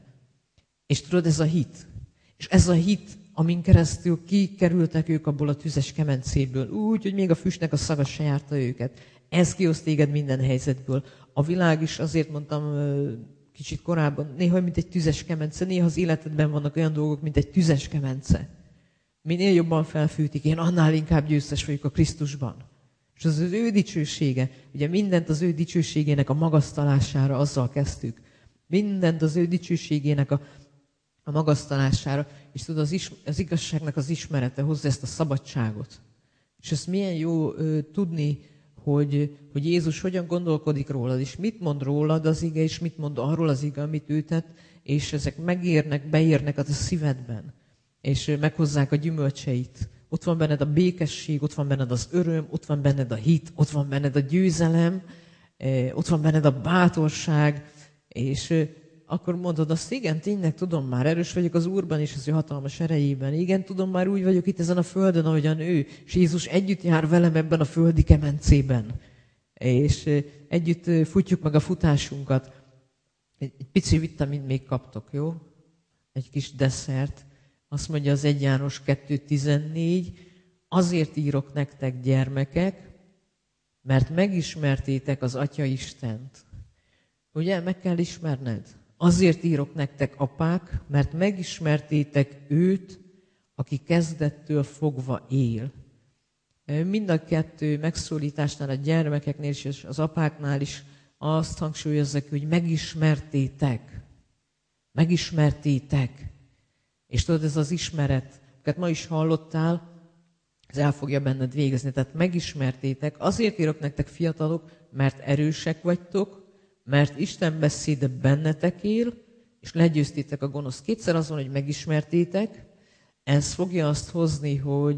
És tudod, ez a hit. És ez a hit, amin keresztül kikerültek ők abból a tüzes kemencéből, úgy, hogy még a füstnek a szaga se járta őket. Ez kihoz téged minden helyzetből. A világ is, azért mondtam kicsit korábban, néha mint egy tüzes kemence, néha az életedben vannak olyan dolgok, mint egy tüzes kemence. Minél jobban felfűtik, én annál inkább győztes vagyok a Krisztusban. És az ő dicsősége, ugye mindent az ő dicsőségének a magasztalására azzal kezdtük. Mindent az ő dicsőségének a magasztalására, és tudod, az igazságnak az ismerete hozza ezt a szabadságot. És ezt milyen jó tudni, hogy Jézus hogyan gondolkodik rólad, és mit mond rólad az ige, és mit mond arról az ige, amit ő tett, és ezek megérnek, beérnek a te szívedben, és meghozzák a gyümölcseit. Ott van benned a békesség, ott van benned az öröm, ott van benned a hit, ott van benned a győzelem, ott van benned a bátorság, és akkor mondod azt, igen, tényleg tudom már, erős vagyok az Úrban és az ő hatalmas erejében. Igen, tudom már, úgy vagyok itt ezen a földön, ahogyan ő, és Jézus együtt jár velem ebben a földi kemencében. És együtt futjuk meg a futásunkat. Egy pici vitamint még kaptok, jó? Egy kis desszert. Azt mondja az 1 János 2:14, azért írok nektek, gyermekek, mert megismertétek az Atya Istent. Ugye, meg kell ismerned. Azért írok nektek, apák, mert megismertétek őt, aki kezdettől fogva él. Mind a kettő megszólításnál, a gyermekeknél és az apáknál is azt hangsúlyozzák, hogy megismertétek. Megismertétek. És tudod, ez az ismeret, amiket ma is hallottál, ez el fogja benned végezni. Tehát megismertétek. Azért írok nektek, fiatalok, mert erősek vagytok, mert Isten beszéde bennetek él, és legyőztétek a gonoszt. Kétszer az van, hogy megismertétek, ez fogja azt hozni,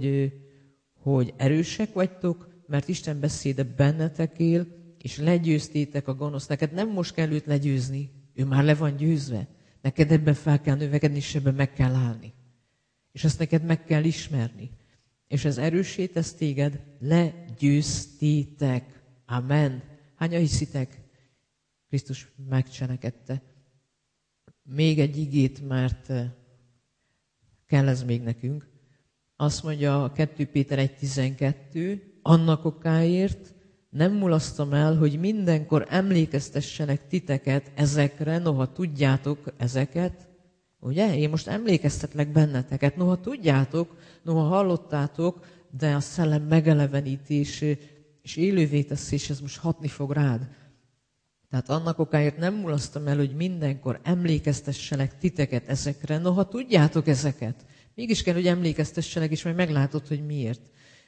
hogy erősek vagytok, mert Isten beszéde bennetek él, és legyőztétek a gonoszt. Neked nem most kell őt legyőzni, ő már le van győzve. Neked ebben fel kell növekedni, és ebben meg kell állni. És ezt neked meg kell ismerni. És ez erőssé tesz téged, legyőztétek. Amen. Hányan hiszitek? Krisztus megcselekedte. Még egy igét, mert kell ez még nekünk. Azt mondja a 2 Péter 1:12, annak okáért nem mulasztom el, hogy mindenkor emlékeztessenek titeket ezekre, noha tudjátok ezeket. Ugye? Én most emlékeztetlek benneteket, noha tudjátok, noha hallottátok, de a szellem megelevenítés és élővé teszi, és ez most hatni fog rád. Tehát annak okáért nem mulasztom el, hogy mindenkor emlékeztessenek titeket ezekre, noha tudjátok ezeket. Mégis kell, hogy emlékeztessenek, és majd meglátod, hogy miért.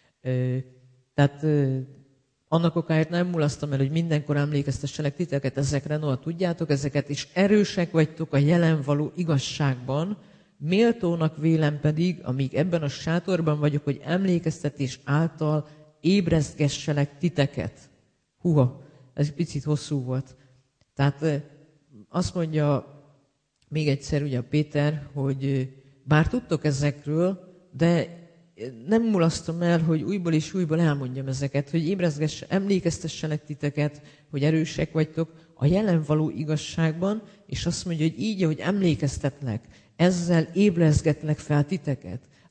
Tehát annak okáért nem mulasztom el, hogy mindenkor emlékeztessenek titeket ezekre, noha tudjátok ezeket, és erősek vagytok a jelen való igazságban, méltónak vélem pedig, amíg ebben a sátorban vagyok, hogy emlékeztetés által ébresztgesselek titeket. Húha! Ez egy picit hosszú volt. Tehát azt mondja még egyszer ugye a Péter, hogy bár tudtok ezekről, de nem mulasztom el, hogy újból és újból elmondjam ezeket, hogy emlékeztessenek titeket, hogy erősek vagytok a jelen való igazságban, és azt mondja, hogy így, ahogy emlékeztetlek, ezzel ébrezgetlek fel titeket.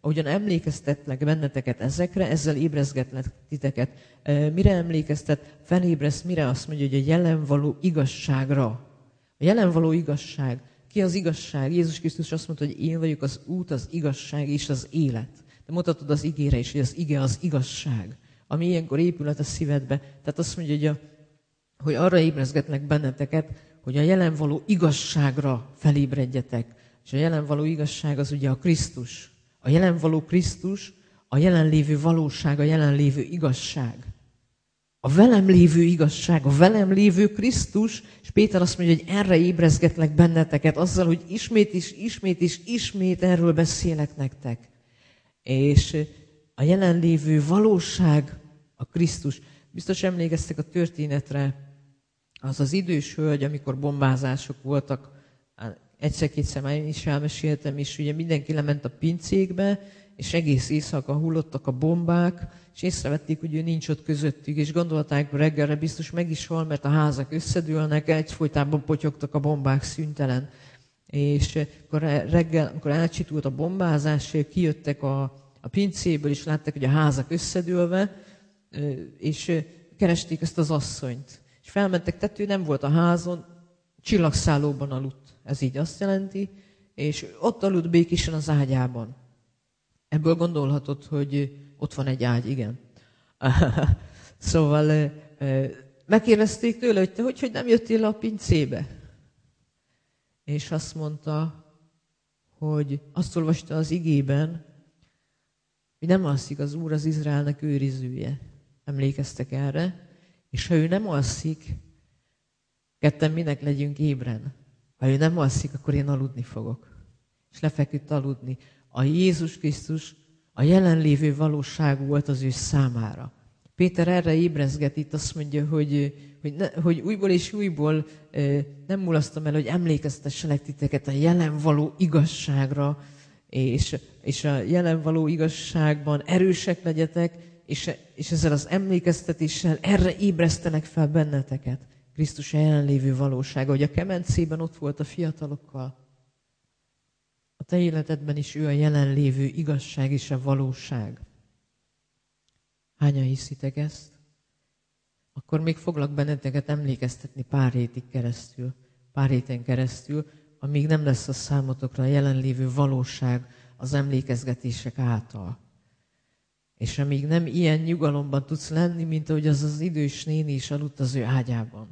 ahogyan emlékeztetlek benneteket ezekre, ezzel ébrezgetlek titeket. Mire emlékeztet? Felébreszt, mire? Azt mondja, hogy a jelen való igazságra. A jelen való igazság. Ki az igazság? Jézus Krisztus azt mondta, hogy én vagyok az út, az igazság és az élet. De mutatod az igére is, hogy az ige az igazság, ami ilyenkor épülhet a szívedbe. Tehát azt mondja, hogy arra ébrezgetlek benneteket, hogy a jelen való igazságra felébredjetek. És a jelen való igazság az ugye a Krisztus. A jelen való Krisztus, a jelenlévő valóság, a jelenlévő igazság. A velem lévő igazság, a velem lévő Krisztus, és Péter azt mondja, hogy erre ébrezgetlek benneteket, azzal, hogy ismét erről beszélek nektek. És a jelenlévő valóság a Krisztus. Biztos emlékeztek a történetre, az az idős hölgy, amikor bombázások voltak, egyszer-kétszer már én is elmeséltem, és ugye mindenki lement a pincékbe, és egész éjszaka hullottak a bombák, és észrevették, hogy ő nincs ott közöttük, és gondolták, hogy reggelre biztos meg is hal, mert a házak összedőlnek, egyfolytában potyogtak a bombák szüntelen. És akkor reggel, amikor elcsitult a bombázás, kijöttek a pincéből, és látták, hogy a házak összedőlve, és keresték ezt az asszonyt. És felmentek, tehát ő nem volt a házon, csillagszállóban aludt. Ez így azt jelenti, és ott aludt békésen az ágyában. Ebből gondolhatod, hogy ott van egy ágy, igen. Szóval megkérdezték tőle, hogy te hogy nem jöttél le a pincébe? És azt mondta, hogy azt olvasta az igében, hogy nem alszik az Úr az Izraelnek őrizője. Emlékeztek erre? És ha ő nem alszik, ketten minek legyünk ébren? Ha ő nem alszik, akkor én aludni fogok. És lefeküdt aludni. A Jézus Krisztus a jelenlévő valóság volt az ő számára. Péter erre ébrezget itt, azt mondja, hogy újból és újból nem mulasztom el, hogy emlékeztesselek titeket a jelen való igazságra, és a jelen való igazságban erősek legyetek, és ezzel az emlékeztetéssel erre ébresztenek fel benneteket. Krisztus a jelenlévő valósága, hogy a kemencében ott volt a fiatalokkal. A te életedben is ő a jelenlévő igazság és a valóság. Hányan hiszitek ezt? Akkor még foglak benneteket emlékeztetni pár héten keresztül, amíg nem lesz a számotokra a jelenlévő valóság az emlékezgetések által. És amíg nem ilyen nyugalomban tudsz lenni, mint ahogy az az idős néni is aludt az ő ágyában.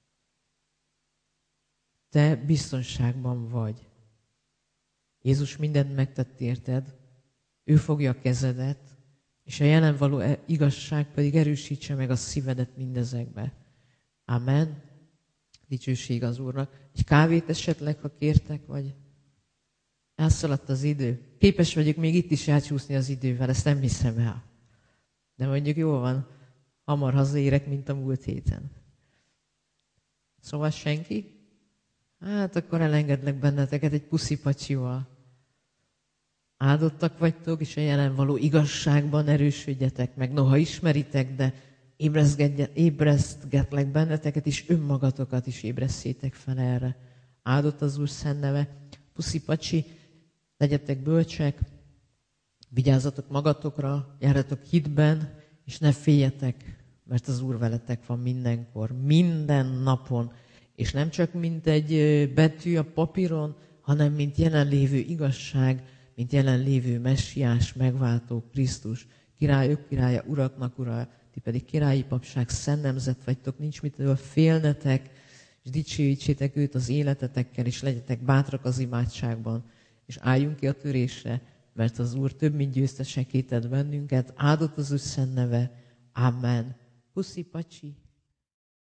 Te biztonságban vagy. Jézus mindent megtett érted, ő fogja a kezedet, és a jelen való igazság pedig erősítse meg a szívedet mindezekbe. Amen. Dicsőség az Úrnak. Egy kávét esetleg, ha kértek, vagy elszaladt az idő. Képes vagyok még itt is elcsúszni az idővel, ezt nem hiszem el. De mondjuk jól van, hamar hazaérek, mint a múlt héten. Szóval senki? Hát akkor elengedlek benneteket egy puszipacsival. Áldottak vagytok, és a jelen való igazságban erősödjetek meg. Noha ismeritek, de ébresztgetlek benneteket, és önmagatokat is ébresztétek fel erre. Áldott az Úr szent neve. Puszipacsi, legyetek bölcsek, vigyázzatok magatokra, járjatok hitben, és ne féljetek, mert az Úr veletek van mindenkor, minden napon. És nem csak mint egy betű a papíron, hanem mint jelenlévő igazság, mint jelenlévő messiás, megváltó Krisztus. Királyok királya, uraknak ura, ti pedig királyi papság, szent nemzet vagytok, nincs mitől félnetek, és dicsőítsétek őt az életetekkel, és legyetek bátrak az imádságban, és álljunk ki a törésre, mert az Úr több mint győztesek tett bennünket, áldott az ő szent neve. Amen. Puszi, pacsi!